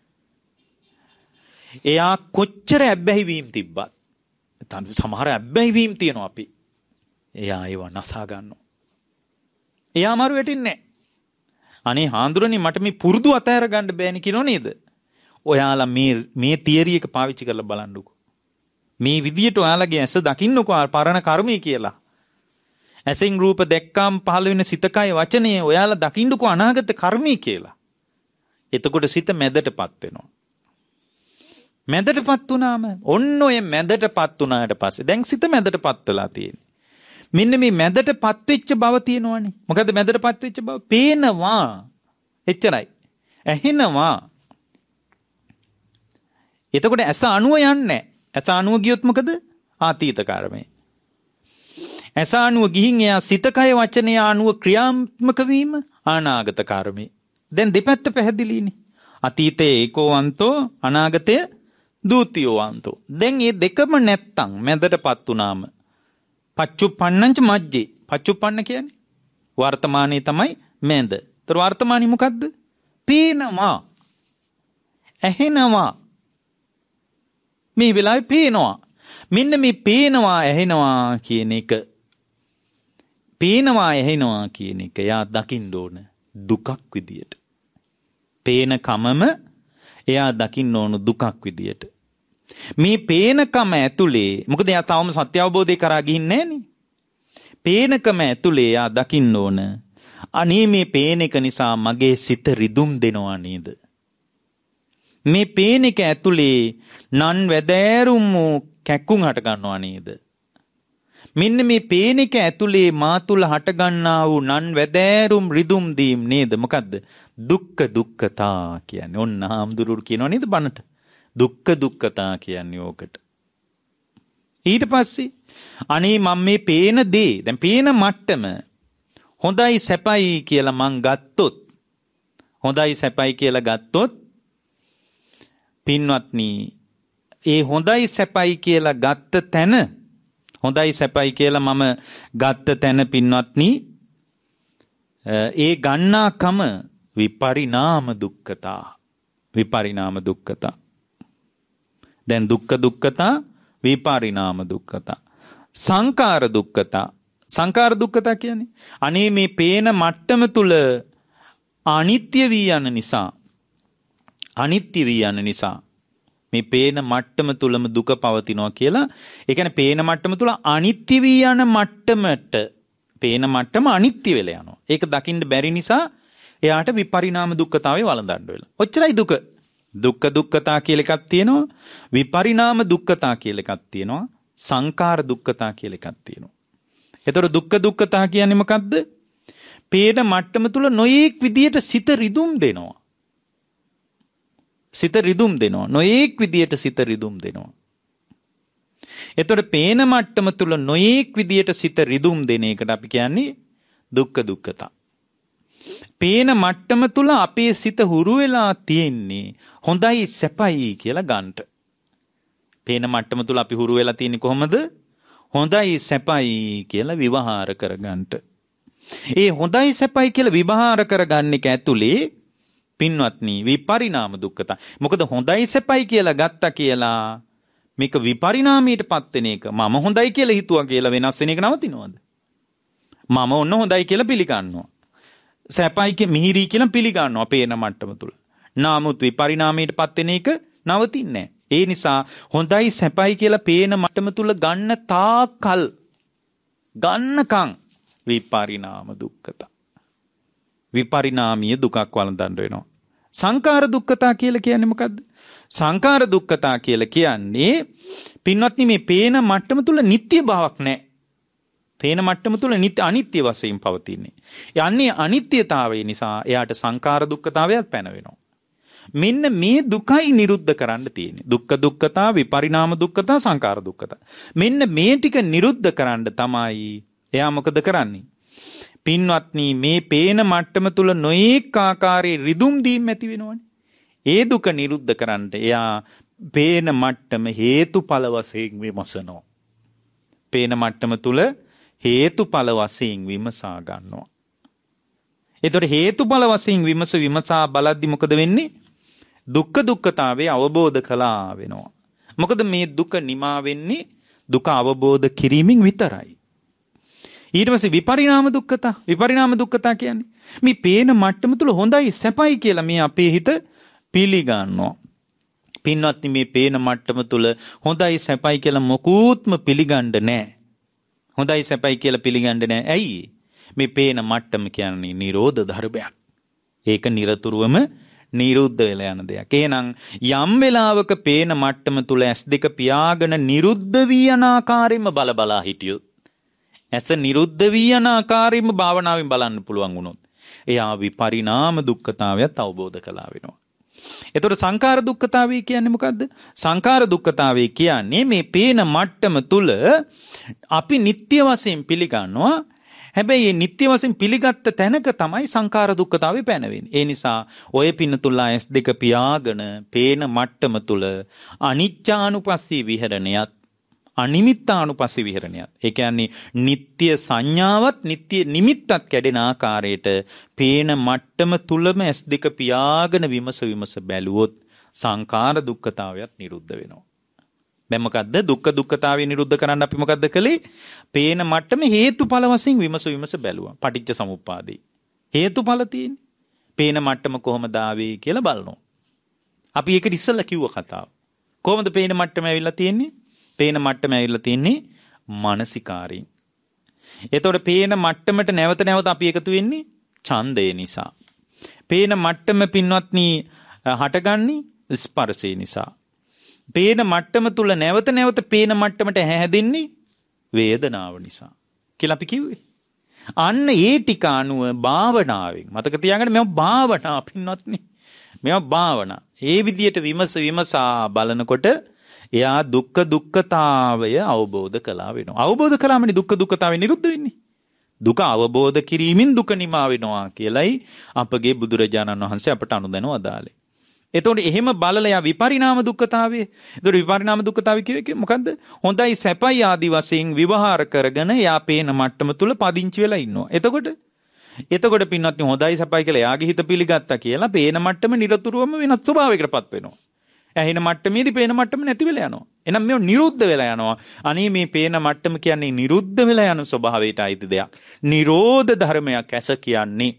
එයා කොච්චර ඇබ්බැහි වීම තිබ්බත් සමහර ඇබ්බැහි වීම තියෙනවා අපි. එයා ඒව නසා ගන්නවා. එයා අමාරු වෙටින්නේ නැහැ. අනේ හාඳුරනේ මට මේ පුරුදු අතහැර ගන්න බෑනේ කියනෝ නේද? ඔයාලා මේ මේ තියරි එක පාවිච්චි කරලා බලන්නකෝ. මේ විදියට ඔයාලගේ ඇස දකින්නකෝ පරණ කර්මය කියලා. ඇසෙන් රූප දැක්කාම පහළ වෙන සිතකය වචනේ ඔයාලා දකින්නකෝ අනාගත කර්මය කියලා. එතකොට සිත මැදටපත් වෙනවා. මැදටපත් වුණාම ඔන්න ඔය මැදටපත් වුණාට පස්සේ දැන් සිත මැදටපත් වෙලා තියෙන්නේ. මෙන්න මේ මැදටපත් වෙච්ච බව තියෙනවනේ. මොකද මැදටපත් වෙච්ච බව පේනවා. එච්චරයි. ඇහෙනවා. එතකොට ඇස අණුව යන්නේ. ඇස අණුව ගියොත් මොකද? ආතීත කර්මය. ඇස අණුව ගිහින් එයා සිතකය වචනය අණුව ක්‍රියාත්මක වීම අනාගත කර්මය. දැන් දෙපැත්ත පැහැදිලිනේ. අතීතයේ ඒකෝවන්තෝ අනාගතයේ දූතියෝවන්තෝ. දැන් මේ දෙකම නැත්තම් මැදටපත් වුණාම පච්චුප්පන්නංච මජ්ජේ. පච්චුප්පන්න කියන්නේ වර්තමානයේ තමයි මැද. ඒතර වර්තමානයේ මොකද්ද? පේනවා. ඇහෙනවා. මේ වෙලාවේ පේනවා. මෙන්න මේ පේනවා ඇහෙනවා කියන එක පේනවා ඇහෙනවා කියන එක එයා දකින්න ඕන දුකක් විදියට. පේන කමම එයා දකින්න ඕන දුකක් විදියට. මේ පේනකම ඇතුලේ මොකද එයා තාම සත්‍ය අවබෝධය කරා ගිහින්නේ නැහනේ. පේනකම ඇතුලේ එයා දකින්න ඕන අනේ මේ පේන එක නිසා මගේ සිත රිදුම් දෙනවා නේද? මේ පේන එක ඇතුලේ නන් වැදෑරුම් කැක්කුම් හට ගන්නවා නේද? මෙන්න මේ පේන එක ඇතුලේ මා තුල හට ගන්නා වූ නන් වැදෑරුම් රිදුම් දීම් නේද? මොකද්ද? දුක්ඛ දුක්ඛතා කියන්නේ. ඔන්න හාමුදුරුවෝ කියනවා නේද බණට? දුක්ඛ දුක්ඛතා කියන්නේ ඕකට. ඊට පස්සේ අනේ මම මේ පේන දේ දැන් පේන මට්ටම හොඳයි සැපයි කියලා මං ගත්තොත් හොඳයි සැපයි කියලා ගත්තොත් පින්වත්නි ඒ හොඳයි සැපයි කියලා ගත්ත තැන හොඳයි සැපයි කියලා මම ගත්ත තැන පින්වත්නි ඒ ගන්නාකම විපරිණාම දුක්ඛතා විපරිණාම දුක්ඛතා. දැන් දුක්ඛ දුක්ඛතා විපරිණාම දුක්ඛතා. සංකාර දුක්ඛතා. සංකාර දුක්ඛතා කියන්නේ අනේ මේ පේන මට්ටම තුල අනිත්‍ය වී යන නිසා අනිත්‍ය වී යන නිසා මේ පේන මට්ටම තුලම දුක පවතිනවා කියලා. ඒ කියන්නේ පේන මට්ටම තුල අනිත්‍ය වී යන මට්ටමට පේන මට්ටම අනිත්‍ය වෙලා යනවා. ඒක දකින්න බැරි නිසා එයාට විපරිණාම දුක්ඛතාවේ වළඳන්න වෙලා. ඔච්චරයි දුක. දුක්ඛ දුක්ඛතා කියලා එකක් තියෙනවා. විපරිණාම දුක්ඛතා කියලා එකක් තියෙනවා. සංඛාර දුක්ඛතා කියලා එකක් තියෙනවා. එතකොට දුක්ඛ දුක්ඛතා කියන්නේ මොකද්ද? පේන මට්ටම තුල නොයේක් විදියට සිත රිදුම් දෙනවා. සිත රිදුම් දෙනවා. නොයේක් විදියට සිත රිදුම් දෙනවා. එතකොට පේන මට්ටම තුල නොයේක් විදියට සිත රිදුම් දෙන එකට අපි කියන්නේ දුක්ඛ දුක්ඛතා. පේන මට්ටම තුල අපේ සිත හුරු වෙලා තියෙන්නේ හොඳයි සැපයි කියලා ගන්නට. පේන මට්ටම තුල අපි හුරු වෙලා තියෙන්නේ කොහොමද? හොඳයි සැපයි කියලා විවහාර කරගන්නට. ඒ හොඳයි සැපයි කියලා විවහාර කරගන්න එක ඇතුලේ පින්වත්නි විපරිණාම දුක්ඛතා. මොකද හොඳයි සැපයි කියලා ගත්තා කියලා මේක විපරිණාමයටපත් වෙන එක. මම හොඳයි කියලා හිතුවා කියලා වෙනස් වෙන එක නවතිනවද? මම ඔන්න හොඳයි කියලා පිළිගන්නවා. සැපයි කිය මිහිරි කියලා පිළිගන්නවා පේන මට්ටම තුල. නාමුත් විපරිණාමයටපත් වෙන එක නවතින්නේ නැහැ. ඒ නිසා හොඳයි සැපයි කියලා පේන මට්ටම තුල ගන්න තාකල් ගන්නකම් විපරිණාම දුක්ඛතා. විපරිණාමීය දුකක් වළඳන්න වෙනවා. සංඛාර දුක්ඛතා කියලා කියන්නේ මොකද්ද? සංඛාර දුක්ඛතා කියලා කියන්නේ පින්වත්නි මේ පේන මට්ටම තුල නිත්‍ය බවක් නැහැ. පේන මට්ටම තුල නිත්‍ය අනිත්‍ය වශයෙන් පවතින්නේ. යන්නේ අනිත්‍යතාවය නිසා එයාට සංඛාර දුක්ඛතාවයක් පැනවෙනවා. මෙන්න මේ දුකයි නිරුද්ධ කරන්න තියෙන්නේ. දුක්ඛ දුක්ඛතා, විපරිණාම දුක්ඛතා, සංඛාර දුක්ඛතා. මෙන්න මේ ටික නිරුද්ධ කරන්න තමයි එයා මොකද කරන්නේ? පින්වත්නි මේ පේන මට්ටම තුල නොඑක ආකාරයේ රිදුම් දීම් ඇති වෙනවනේ. ඒ දුක නිරුද්ධ කරන්න එයා පේන මට්ටම හේතුඵල වශයෙන් විමසනවා. පේන මට්ටම තුල හේතුඵල වශයෙන් විමසා ගන්නවා. ඒතර හේතුඵල වශයෙන් විමස විමසා බලද්දි මොකද වෙන්නේ? දුක්ඛ දුක්ඛතාවේ අවබෝධ කළා වෙනවා. මොකද මේ දුක නිමා වෙන්නේ දුක අවබෝධ කිරීමෙන් විතරයි. ඊට පස්සේ විපරිණාම දුක්ඛතා. විපරිණාම දුක්ඛතා කියන්නේ මේ පේන මට්ටම තුල හොඳයි සැපයි කියලා මේ අපේ හිත පිළිගන්නවා. පින්වත්නි මේ පේන මට්ටම තුල හොඳයි සැපයි කියලා මොකුත්ම පිළිගන්න නැහැ. හොඳයි සැපයි කියලා පිළිගන්න නැහැ. ඇයි? මේ පේන මට්ටම කියන්නේ නිරෝධ ධර්මයක්. ඒක නිරතුරුවම නිරුද්ධ වෙලා යන දෙයක්. එහෙනම් යම් වෙලාවක පේන මට්ටම තුල ඇස් දෙක පියාගෙන නිරුද්ධ වී යන ආකාරයෙන්ම බල බලා හිටියොත්, ඇස නිරුද්ධ වී යන ආකාරයෙන්ම භාවනාවෙන් බලන්න පුළුවන් වුණොත්, එයා විපරිණාම දුක්ඛතාවයත් අවබෝධ කළා වෙනවා. එතකොට සංඛාර දුක්ඛතාවය කියන්නේ මොකද්ද? සංඛාර දුක්ඛතාවය කියන්නේ මේ පේන මට්ටම තුල අපි නිත්‍ය වශයෙන් පිළිගන්නවා. හැබැයි මේ නිත්‍ය වශයෙන් පිළිගත්ත තැනක තමයි සංඛාර දුක්ඛතාවය පැනවෙන්නේ. ඒ නිසා ඔය පින්නතුල්ලා ඇස් දෙක පියාගෙන පේන මට්ටම තුල අනිච්චානුපස්සී විහරණයත් අනිමිත්තානුපස්සී විහරණයත්, ඒ කියන්නේ නිත්‍ය සංඥාවත් නිත්‍ය නිමිත්තත් කැඩෙන ආකාරයට පේන මට්ටම තුලම ඇස් දෙක පියාගෙන විමස විමස බැලුවොත් සංඛාර දුක්ඛතාවයත් නිරුද්ධ වෙනවා. දැන් මොකද්ද දුක්ඛ දුක්ඛතාවය නිරුද්ධ කරන්න අපි මොකද්ද කළේ? පේන මට්ටම හේතුඵල වශයෙන් විමස විමස බැලුවා. පටිච්ච සමුප්පාදේ හේතුඵල තියෙන්නේ. පේන මට්ටම කොහොමද ආවේ කියලා බලනවා. අපි ඒක ඉස්සෙල්ලා කිව්ව කතාව. කොහොමද පේන මට්ටම ඇවිල්ලා තියෙන්නේ? පේන මට්ටම ඇවිල්ලා තියෙන්නේ මානසිකාරයෙන්. එතකොට පේන මට්ටමට නැවත නැවත අපි එකතු වෙන්නේ ඡන්දය නිසා. පේන මට්ටම පින්වත්නි හටගන්නේ ස්පර්ශය නිසා. පේන මට්ටම තුල නැවත නැවත පේන මට්ටමට හැදෙන්නේ වේදනාව නිසා කියලා අපි කිව්වේ. අන්න ඒ ටික අනුව භාවනාවෙන් මතක තියාගන්න මේවා භාවනා පින්වත්නි. මේවා භාවනා. ඒ විදියට විමස විමසා බලනකොට එයා දුක්ඛ දුක්ඛතාවය අවබෝධ කළා වෙනවා. අවබෝධ කළාමනේ දුක්ඛ දුක්ඛතාවය නිරුද්ධ වෙන්නේ. දුක අවබෝධ කිරීමෙන් දුක නිමා වෙනවා කියලයි අපගේ බුදුරජාණන් වහන්සේ අපට අනුදැනව අදාළේ. එතකොට එහෙම බලලා යා විපරිණාම දුක්ඛතාවය. එතකොට විපරිණාම දුක්ඛතාවය කියේ මොකද්ද? හොඳයි සැපයි ආදි වශයෙන් විවහාර කරගෙන යා පේන මට්ටම තුල පදිංචි වෙලා ඉන්නවා. එතකොට එතකොට පින්වත්නි හොඳයි සැපයි කියලා යාගේ හිත පිළිගත්තා කියලා පේන මට්ටම නිරතුරුවම වෙනත් ස්වභාවයකටපත් වෙනවා. ඇහෙන මට්ටමේදී පේන මට්ටම නැති වෙලා යනවා. එහෙනම් මේව නිරුද්ධ වෙලා යනවා. අනේ මේ පේන මට්ටම කියන්නේ නිරුද්ධ වෙලා යන ස්වභාවයට අයිති දෙයක්. නිරෝධ ධර්මයක් ඇස කියන්නේ.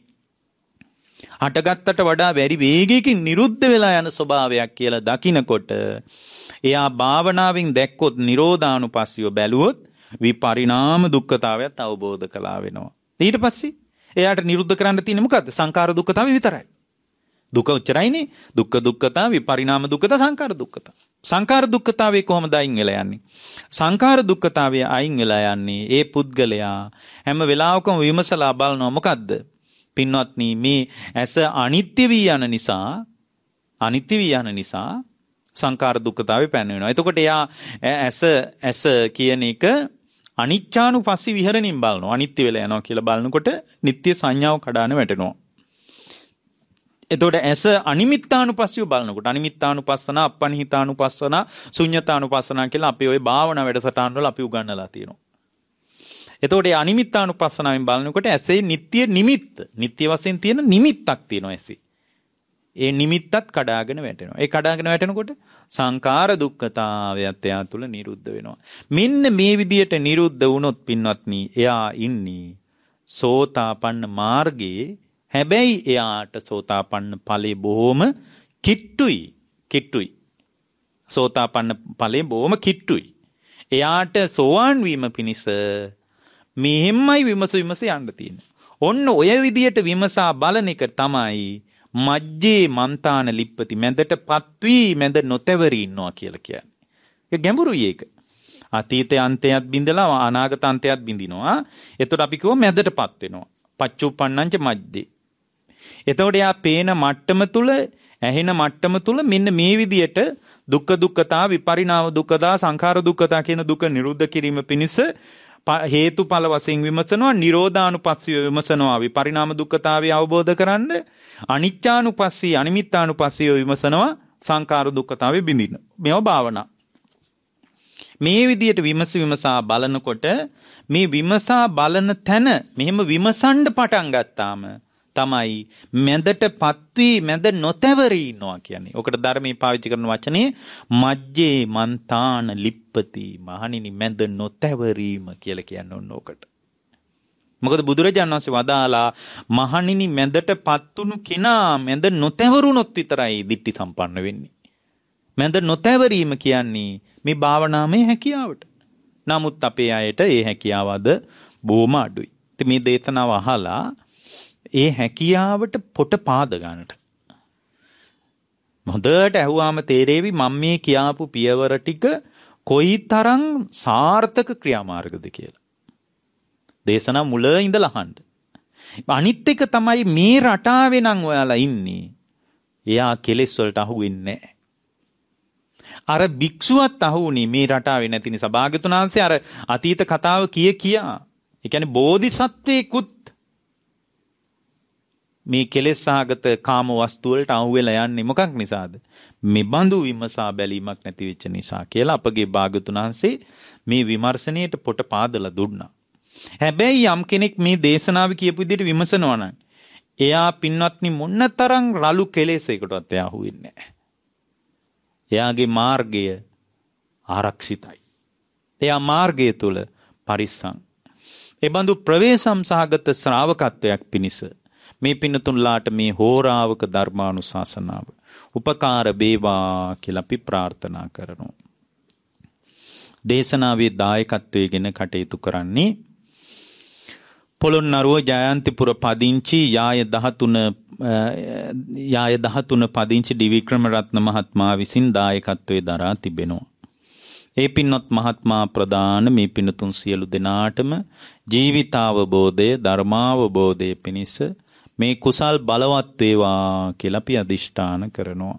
හටගත්තට වඩා වැඩි වේගයකින් නිරුද්ධ වෙලා යන ස්වභාවයක් කියලා දකිනකොට එයා භාවනාවෙන් දැක්කොත් නිරෝධානුපස්සීව බැලුවොත් විපරිණාම දුක්ඛතාවයත් අවබෝධ කළා වෙනවා. ඊට පස්සේ එයාට නිරුද්ධ කරන්න තියෙන්නේ මොකද්ද? සංඛාර දුක්ඛතාවය විතරයි. දුක උච්චරයිනේ. දුක්ඛ දුක්ඛතා, විපරිණාම දුක්ඛතා, සංඛාර දුක්ඛතා. සංඛාර දුක්ඛතාවේ කොහොමද අයින් වෙලා යන්නේ? සංඛාර දුක්ඛතාවේ අයින් වෙලා යන්නේ ඒ පුද්ගලයා හැම වෙලාවකම විමසලා බලනවා මොකද්ද? පින්වත්නි, මේ ඇස අනිත්‍ය වී යන නිසා අනිත්‍ය වී යන නිසා සංඛාර දුක්ඛතාවේ පැන වෙනවා. එතකොට එයා ඇස ඇස කියන එක අනිච්චානුපස්සී විහරණින් බලනවා. අනිත්‍ය වෙලා යනවා කියලා බලනකොට නිට්ටය සංඥාව කඩාන වැටෙනවා. එතකොට ඇස අනිමිත්තානුපස්සීව බලනකොට අනිමිත්තානුපස්සන, අපනිහිතානුපස්සන, ශුන්‍යතානුපස්සන කියලා අපි ওই භාවනා වැඩසටහන් වල අපි උගන්වලා තියෙනවා. එතකොට මේ අනිමිත්තානුපස්සනාවෙන් බලනකොට ඇසේ නිට්ටය නිමිත්ත, නිට්ටය වශයෙන් තියෙන නිමිත්තක් තියෙනවා ඇසේ. ඒ නිමිත්තත් කඩාගෙන වැටෙනවා. ඒ කඩාගෙන වැටෙනකොට සංඛාර දුක්ඛතාවයත් එයා තුල නිරුද්ධ වෙනවා. මෙන්න මේ විදියට නිරුද්ධ වුණොත් පින්වත්නි, එයා ඉන්නේ සෝතාපන්න මාර්ගයේ. හැබැයි එයාට සෝතාපන්න ඵලෙ බොහොම කිට්ටුයි. කිට්ටුයි. සෝතාපන්න ඵලෙ බොහොම කිට්ටුයි. එයාට සෝවාන් වීම පිණිස මෙහෙමයි විමස විමස යන්න තියෙන්නේ. ඔන්න ඔය විදියට විමසා බලන එක තමයි මජ්ජේ මන්තාන ලිප්පති, මැදටපත් වී මැද නොතැවරී ඉන්නවා කියලා කියන්නේ. ඒක ගැඹුරුයි ඒක. අතීතයේ අන්තයත් බින්දලා අනාගත අන්තයත් බින්දිනවා. එතකොට අපි කිව්ව මැදටපත් වෙනවා. පච්චුප්පන්නංච මජ්ජේ. එතකොට යා පේන මට්ටම තුල, ඇහෙන මට්ටම තුල මෙන්න මේ විදියට දුක්ඛ දුක්ඛතා, විපරිණාම දුක්ඛතා, සංඛාර දුක්ඛතා කියන දුක නිරුද්ධ කිරීම පිණිස හේතුඵල වශයෙන් විමසනවා, නිරෝධානුපස්සීව විමසනවා, විපරිණාම දුක්ඛතාවය අවබෝධ කරන්න අනිච්චානුපස්සී, අනිමිත්තානුපස්සීව විමසනවා, සංඛාර දුක්ඛතාවය බිඳින්න. මේව භාවනා. මේ විදියට විමස විමසා බලනකොට මේ විමසා බලන තැන මෙහෙම විමසන්න පටන් ගත්තාම තමයි මැදටපත් වී මැද නොතැවරී ඉන්නවා කියන්නේ. ඔකට ධර්මයේ පාවිච්චි කරන වචනේ මජ්ජේ මන්තාන ලිප්පති, මහණෙනි මැද නොතැවරීම කියලා කියන්නේ ඕන ඔකට. මොකද බුදුරජාණන් වහන්සේ වදාලා මහණෙනි මැදටපත් වුණු කෙනා මැද නොතැවරුනොත් විතරයි දිට්ඨි සම්පන්න වෙන්නේ. මැද නොතැවරීම කියන්නේ මේ භාවනාවේ හැකියාවට. නමුත් අපේ අයට ඒ හැකියාවද බොහොම අඩුයි. ඉතින් මේ දේශනාව අහලා ඒ හැකියාවට පොට පාද ගන්නට. හොඳට ඇහුවාම තේරෙවි මම මේ කියාපු පියවර ටික කොයිතරම් සාර්ථක ක්‍රියාමාර්ගද කියලා. දේශනා මුල ඉඳලා අහන්න. අනිත් එක තමයි මේ රටාවේ නම් ඔයාලා ඉන්නේ. එයා කෙලෙස් වලට අහු වෙන්නේ නැහැ. අර භික්ෂුවත් අහුුනේ මේ රටාවේ නැති නිසා. භාග්‍යතුන් වහන්සේ අර අතීත කතාව කිය කියා. ඒ කියන්නේ බෝධිසත්වේකුත් මේ කෙලෙස් සහගත කාම වස්තු වලට අහු වෙලා යන්නේ මොකක් නිසාද? මේ බඳු විමසා බැලීමක් නැති වෙච්ච නිසා කියලා අපගේ භාග්‍යතුන් වහන්සේ මේ විමර්ශනයේට පොට පාදලා දුන්නා. හැබැයි යම් කෙනෙක් මේ දේශනාව කියපු විදිහට විමසනවා නම් එයා පින්වත්නි මොන්නතරම් රළු කෙලෙසයකටවත් එයා අහු වෙන්නේ නැහැ. එයාගේ මාර්ගය ආරක්ෂිතයි. එයා මාර්ගය තුල පරිස්සම්. ඒ බඳු ප්‍රවේශම් සහගත ශ්‍රාවකත්වයක් පිණිස මේ පින්නතුන්ලාට මේ හෝරාවක ධර්මානුශාසනාව උපකාර වේවා කියලා අපි ප්‍රාර්ථනා කරනවා. දේශනාවේ දායකත්වයෙන් කටයුතු කරන්නේ පොළොන්නරුව ජයන්තිපුර පදිංචි යාය දහතුන යාය දහතුන පදිංචි ඩී වික්‍රමරත්න මහත්මයා විසින් දායකත්වයේ දරා තිබෙනවා. ඒ පින්වත් මහත්මයා ප්‍රදාන මේ පින්නතුන් සියලු දෙනාටම ජීවිතාවබෝධය, ධර්මාවබෝධය පිණිස මේ කුසල් බලවත් වේවා කියලා අපි අදිෂ්ඨාන කරනවා.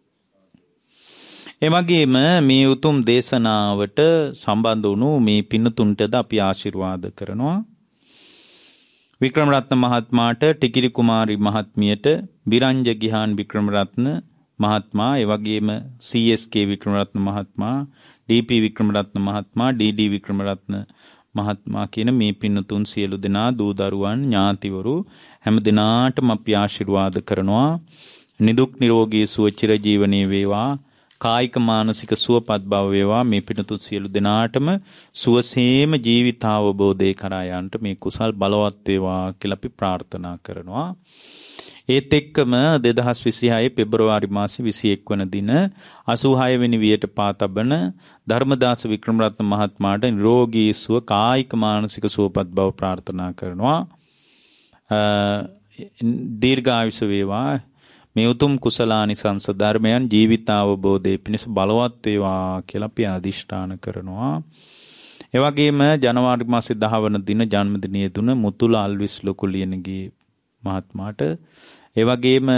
එමගින් මේ උතුම් දේශනාවට සම්බන්ධ වුණු මේ පින්නතුන්ටද අපි ආශිර්වාද කරනවා. වික්‍රමරත්න මහත්මයාට, ටිකිරි කුමාරි මහත්මියට, විරංජ ගිහාන් වික්‍රමරත්න මහත්මයා, ඒ වගේම සී එස් කේ වික්‍රමරත්න මහත්මයා, ඩී පී වික්‍රමරත්න මහත්මයා, ඩී ඩී වික්‍රමරත්න මහත්මයා කියන මේ පින්නතුන් සියලු දෙනා, දූ දරුවන්, ඥාතිවරු හැම දිනාටම අපි ආශිර්වාද කරනවා. නිදුක් නිරෝගී සුව චිර ජීවනයේ වේවා. කායික මානසික සුවපත් බව වේවා. මේ පින්නතුන් සියලු දෙනාටම සුවසේම ජීවිතාවබෝධය කරා යන්නට මේ කුසල් බලවත් වේවා කියලා අපි ප්‍රාර්ථනා කරනවා. ඒත් එක්කම දෙදහස් විසිහය පෙබරවාරි මාසේ විසිඑක වන දින අසූහය වෙනි වියට පාතබන ධර්මදාස වික්‍රමරත්න මහත්මයාට නිරෝගී සුව, කායික මානසික සුවපත් බව ප්‍රාර්ථනා කරනවා. දීර්ඝායුෂ වේවා. මේ උතුම් කුසලානිසංස ධර්මයන් ජීවිතාවබෝධයේ පිණිස බලවත් වේවා කියලා අපි අදිෂ්ඨාන කරනවා. ඒ වගේම ජනවාරි මාසේ දහ වන දින ජන්මදිනයේ දුන මුතුල අල්විස් ලොකු ලියනගේ මහත්මයාට, ඒ වගේම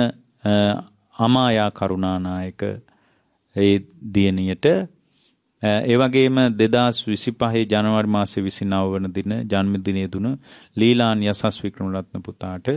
අමායා කරුණානායක ඒ දියණියට, ඒ වගේම දෙදාස් විසිපහේ ජනවාරි මාසේ විසිනව වන දින ජන්මදිනයේ දුන ලීලාන් යසස් වික්‍රමරත්න පුතාට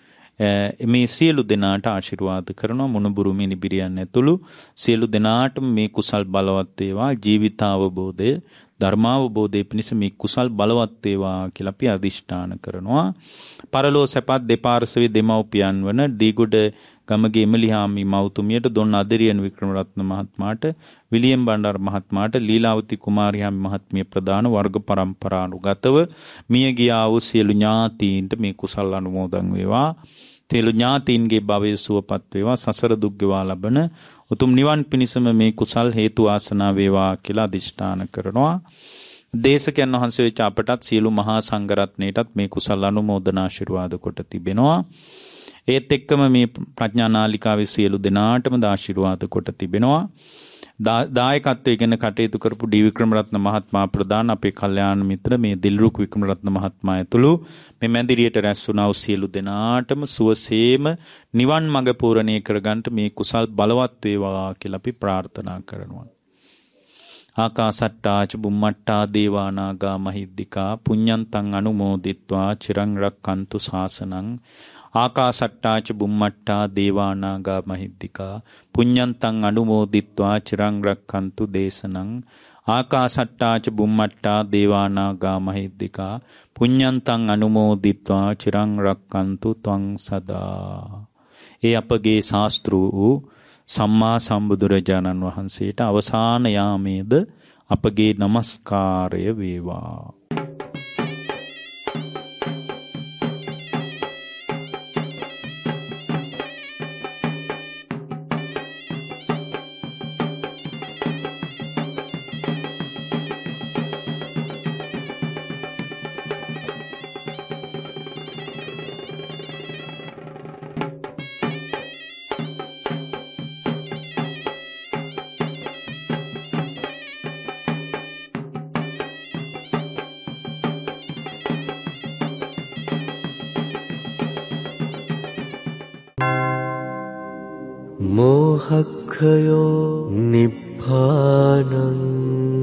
මේ සියලු දෙනාට ආශිර්වාද කරනවා. මුණුබුරු මිනිබිරියන් ඇතුළු සියලු දෙනාටම මේ කුසල් බලවත් වේවා, ජීවිතාවබෝධය ධර්මාවබෝධයේ පිණිස මේ කුසල් බලවත් වේවා කියලා අපි අදිෂ්ඨාන කරනවා. පරලෝ සැපත් දෙපාර්ශවයේ දෙමව්පියන් වන දීගොඩ ගමගේ එමලිහාමි මව්තුමියට, දොන් අදිරියන් වික්‍රමරත්න මහත්මයාට, විලියම් බණ්ඩාර මහත්මයාට, ලීලාවති කුමාරියාමි මහත්මිය ප්‍රදාන වර්ග පරම්පරානුගතව මිය ගියා වූ සියලු ඥාතීන්ට මේ කුසල් අනුමෝදන් වේවා. සියලු ඥාතීන්ගේ භවයේ සුවපත් වේවා. සසර දුක් ගෙවා ලබන උතුම් නිවන් පිණිසම මේ කුසල් හේතු වාසනා වේවා කියලා අදිෂ්ඨාන කරනවා. දේශකයන් වහන්සේ වෙච්ච අපටත් සියලු මහා සංඝරත්නයටත් මේ කුසල් අනුමෝදන ආශිර්වාද කොට තිබෙනවා. ඒත් එක්කම මේ ප්‍රඥා නාලිකාවේ සියලු දෙනාටම ආශිර්වාද කොට තිබෙනවා. දායකත්වයේ ඉගෙන කටයුතු කරපු ඩී වික්‍රමරත්න මහත්මයා ප්‍රදාන අපේ කල්යාණ මිත්‍ර මේ දිල්රුක් වික්‍රමරත්න මහත්මයා ඇතුළු මේ මැදිරියට රැස් වුණා වූ සියලු දෙනාටම සුවසේම නිවන් මඟ පූර්ණේ කරගන්නට මේ කුසල් බලවත් වේවා කියලා අපි ප්‍රාර්ථනා කරනවා. ආකාසට්ටා ච බුම්මට්ටා දේවා නාග මහිද්దికා පුඤ්ඤන්තං අනුමෝදිත්වා චිරං රක්칸තු ශාසනං. ආකාසට්ටා ච බුම්මට්ටා දේවා නාග මහිද්దికා පුඤ්ඤන්තං අනුමෝදිත්වා චිරං රක්칸තු දේශනං. ආකාසට්ටා ච බුම්මට්ටා දේවා නාග මහිද්దికා පුඤ්ඤන්තං අනුමෝදිත්වා චිරං රක්칸තු ත්වං සදා. ඒ අපගේ ශාස්ත්‍රු වූ සම්මා සම්බුදුරජාණන් වහන්සේට අවසාන යාමේද අපගේ নমස්කාරය වේවා. मोहक्षयो निब्बानम्